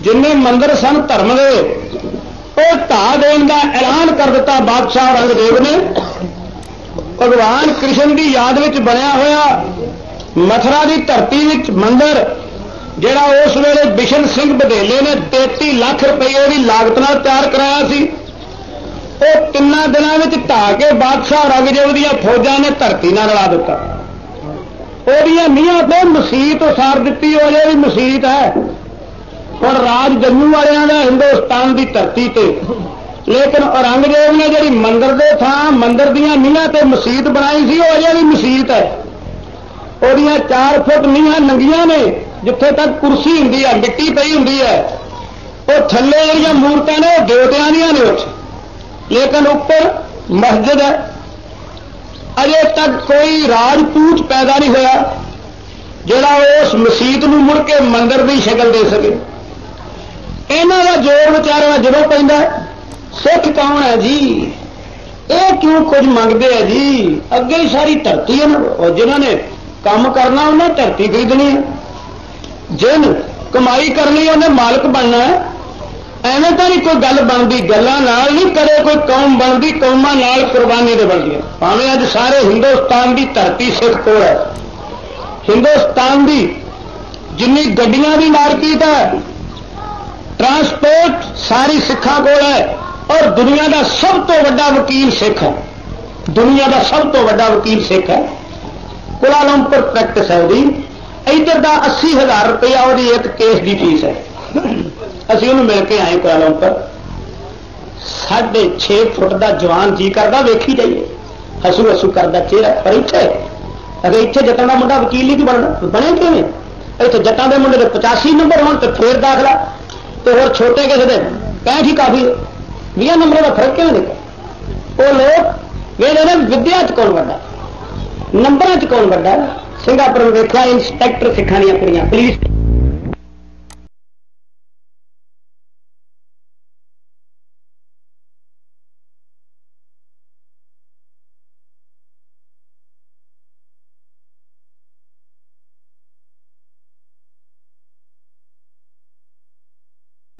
ਜਿੰਨੇ ਮੰਦਰ ਸਨ ਧਰਮ ਦੇ ਉਹ ਢਾਹ ਦੇਣ ਦਾ ਐਲਾਨ ਕਰ ਦਿੱਤਾ ਬਾਦਸ਼ਾਹ ਔਰੰਗਜ਼ੇਬ ਨੇ। ਭਗਵਾਨ ਕ੍ਰਿਸ਼ਨ ਦੀ ਯਾਦ ਵਿੱਚ ਬਣਿਆ ਹੋਇਆ ਮਥੁਰਾ ਦੀ ਧਰਤੀ ਵਿੱਚ ਮੰਦਰ ਜਿਹੜਾ ਉਸ ਵੇਲੇ ਬਿਸ਼ਨ ਸਿੰਘ ਬਧੇਲੇ ਨੇ 33 ਲੱਖ ਰੁਪਏ ਦੀ ਲਾਗਤ ਨਾਲ ਤਿਆਰ ਕਰਾਇਆ ਸੀ, ਉਹ 3 ਦਿਨਾਂ ਵਿੱਚ ਢਾਹ ਕੇ ਬਾਦਸ਼ਾਹ ਔਰੰਗਜ਼ੇਬ ਦੀਆਂ ਫੌਜਾਂ ਨੇ ਧਰਤੀ ਨਾਲ ਰਲਾ ਦਿੱਤਾ। ਉਹਦੀਆਂ ਨੀਹਾਂ ਤੇ ਮਸੀਤ ਉਸਾਰ ਦਿੱਤੀ, ਉਹ ਅਜੇ ਵੀ ਮਸੀਤ ਹੈ। ਹੁਣ ਰਾਜ ਜੰਮੂ ਵਾਲਿਆਂ ਦਾ ਹਿੰਦੁਸਤਾਨ ਦੀ ਧਰਤੀ ਤੇ, ਲੇਕਿਨ ਔਰੰਗਜ਼ੇਬ ਨੇ ਜਿਹੜੀ ਮੰਦਰ ਦੇ ਥਾਂ ਮੰਦਰ ਦੀਆਂ ਨੀਹਾਂ ਤੇ ਮਸੀਤ ਬਣਾਈ ਸੀ, ਉਹ ਅਜੇ ਵੀ ਮਸੀਤ ਹੈ। ਉਹਦੀਆਂ 4 ਫੁੱਟ ਨੀਹਾਂ ਨੰਗੀਆਂ ਨੇ, ਜਿੱਥੇ ਤੱਕ ਕੁਰਸੀ ਹੁੰਦੀ ਹੈ ਮਿੱਟੀ ਪਈ ਹੁੰਦੀ ਹੈ। ਉਹ ਥੱਲੇ ਜਿਹੜੀਆਂ ਮੂਰਤਾਂ ਨੇ ਉਹ ਦੇਵਤਿਆਂ ਦੀਆਂ ਨੇ ਉੱਥੇ, ਲੇਕਿਨ ਉੱਪਰ ਮਸਜਿਦ ਹੈ। ਅਜੇ ਤੱਕ ਕੋਈ ਰਾਜਪੂਤ ਪੈਦਾ ਨਹੀਂ ਹੋਇਆ ਜਿਹੜਾ ਉਸ ਮਸੀਤ ਨੂੰ ਮੁੜ ਕੇ ਮੰਦਰ ਦੀ ਸ਼ਕਲ ਦੇ ਸਕੇ। ਇਹਨਾਂ ਦਾ ਜ਼ੋਰ ਵਿਚਾਰਿਆਂ ਜਦੋਂ ਪੈਂਦਾ, ਸਿੱਖ ਕੌਣ ਹੈ ਜੀ, ਇਹ ਕਿਉਂ ਕੁਝ ਮੰਗਦੇ ਆ ਜੀ, ਅੱਗੇ ਹੀ ਸਾਰੀ ਧਰਤੀ ਹੈ ਨਾ, ਜਿਨ੍ਹਾਂ ਨੇ ਕੰਮ ਕਰਨਾ ਉਹਨਾਂ ਧਰਤੀ ਖਰੀਦਣੀ ਹੈ, ਜਿਨ ਕਮਾਈ ਕਰਨੀ ਉਹਨੇ ਮਾਲਕ ਬਣਨਾ ਹੈ। ਐਵੇਂ ਤਾਂ ਨਹੀਂ ਕੋਈ ਗੱਲ ਬਣਦੀ, ਗੱਲਾਂ ਨਾਲ ਨਹੀਂ ਕਦੇ ਕੋਈ ਕੌਮ ਬਣਦੀ, ਕੌਮਾਂ ਨਾਲ ਕੁਰਬਾਨੀ ਦੇ ਬਣਦੀਆਂ। ਭਾਵੇਂ ਅੱਜ ਸਾਰੇ ਹਿੰਦੁਸਤਾਨ ਦੀ ਧਰਤੀ ਸਿੱਖ ਕੋਲ ਹੈ, ਹਿੰਦੁਸਤਾਨ ਦੀ ਜਿੰਨੀ ਗੱਡੀਆਂ ਦੀ ਮਾਰਕੀਟ ਹੈ, ਟਰਾਂਸਪੋਰਟ ਸਾਰੀ ਸਿੱਖਾਂ ਕੋਲ ਹੈ, ਔਰ ਦੁਨੀਆ ਦਾ ਸਭ ਤੋਂ ਵੱਡਾ ਵਕੀਲ ਸਿੱਖ ਹੈ। ਦੁਨੀਆ ਦਾ ਸਭ ਤੋਂ ਵੱਡਾ ਵਕੀਲ ਸਿੱਖ ਹੈ। ਕੁਆਲਾਲੰਪੁਰ ਪ੍ਰੈਕਟਿਸ ਹੈ ਉਹਦੀ। ਇੱਧਰ ਦਾ 80,000 ਰੁਪਇਆ ਉਹਦੀ ਇੱਕ ਕੇਸ ਦੀ ਫੀਸ ਹੈ। ਅਸੀਂ ਉਹਨੂੰ ਮਿਲ ਕੇ ਆਏ ਕੁਆਲਾਲੰਪੁਰ। 6.5 ਫੁੱਟ ਦਾ ਜਵਾਨ ਜੀ ਕਰਦਾ ਵੇਖੀ ਜਾਈਏ, ਹਸੂ ਹਸੂ ਕਰਦਾ ਚਿਹਰਾ। ਪਰ ਇੱਥੇ ਜੱਟਾਂ ਦਾ ਮੁੰਡਾ ਵਕੀਲ ਨਹੀਂ ਬਣਨਾ, ਬਣੇ ਕਿਵੇਂ? ਇੱਥੇ ਜੱਟਾਂ ਦੇ ਮੁੰਡੇ ਦੇ 85 ਨੰਬਰ ਹੋਣ ਤੇ ਫੇਰ ਦਾਖਲਾ, ਤੇ ਹੋਰ ਛੋਟੇ ਕਿਸੇ ਦੇ 65 ਹੀ ਕਾਫੀ, 20 ਨੰਬਰਾਂ ਦਾ ਫਰਕ ਕਿਉਂ ਨਿਕਲ? ਉਹ ਲੋਕ ਵੇਖਦੇ ਨੇ ਵਿਦਿਆ ਚ ਕੌਣ ਵੱਡਾ, ਨੰਬਰਾਂ ਚ ਕੌਣ ਵੱਡਾ। ਸਿੰਗਾਪੁਰ ਵੇਖਿਆ ਇੰਸਪੈਕਟਰ ਸਿੱਖਾਂ ਦੀਆਂ ਕੁੜੀਆਂ ਪੁਲਿਸ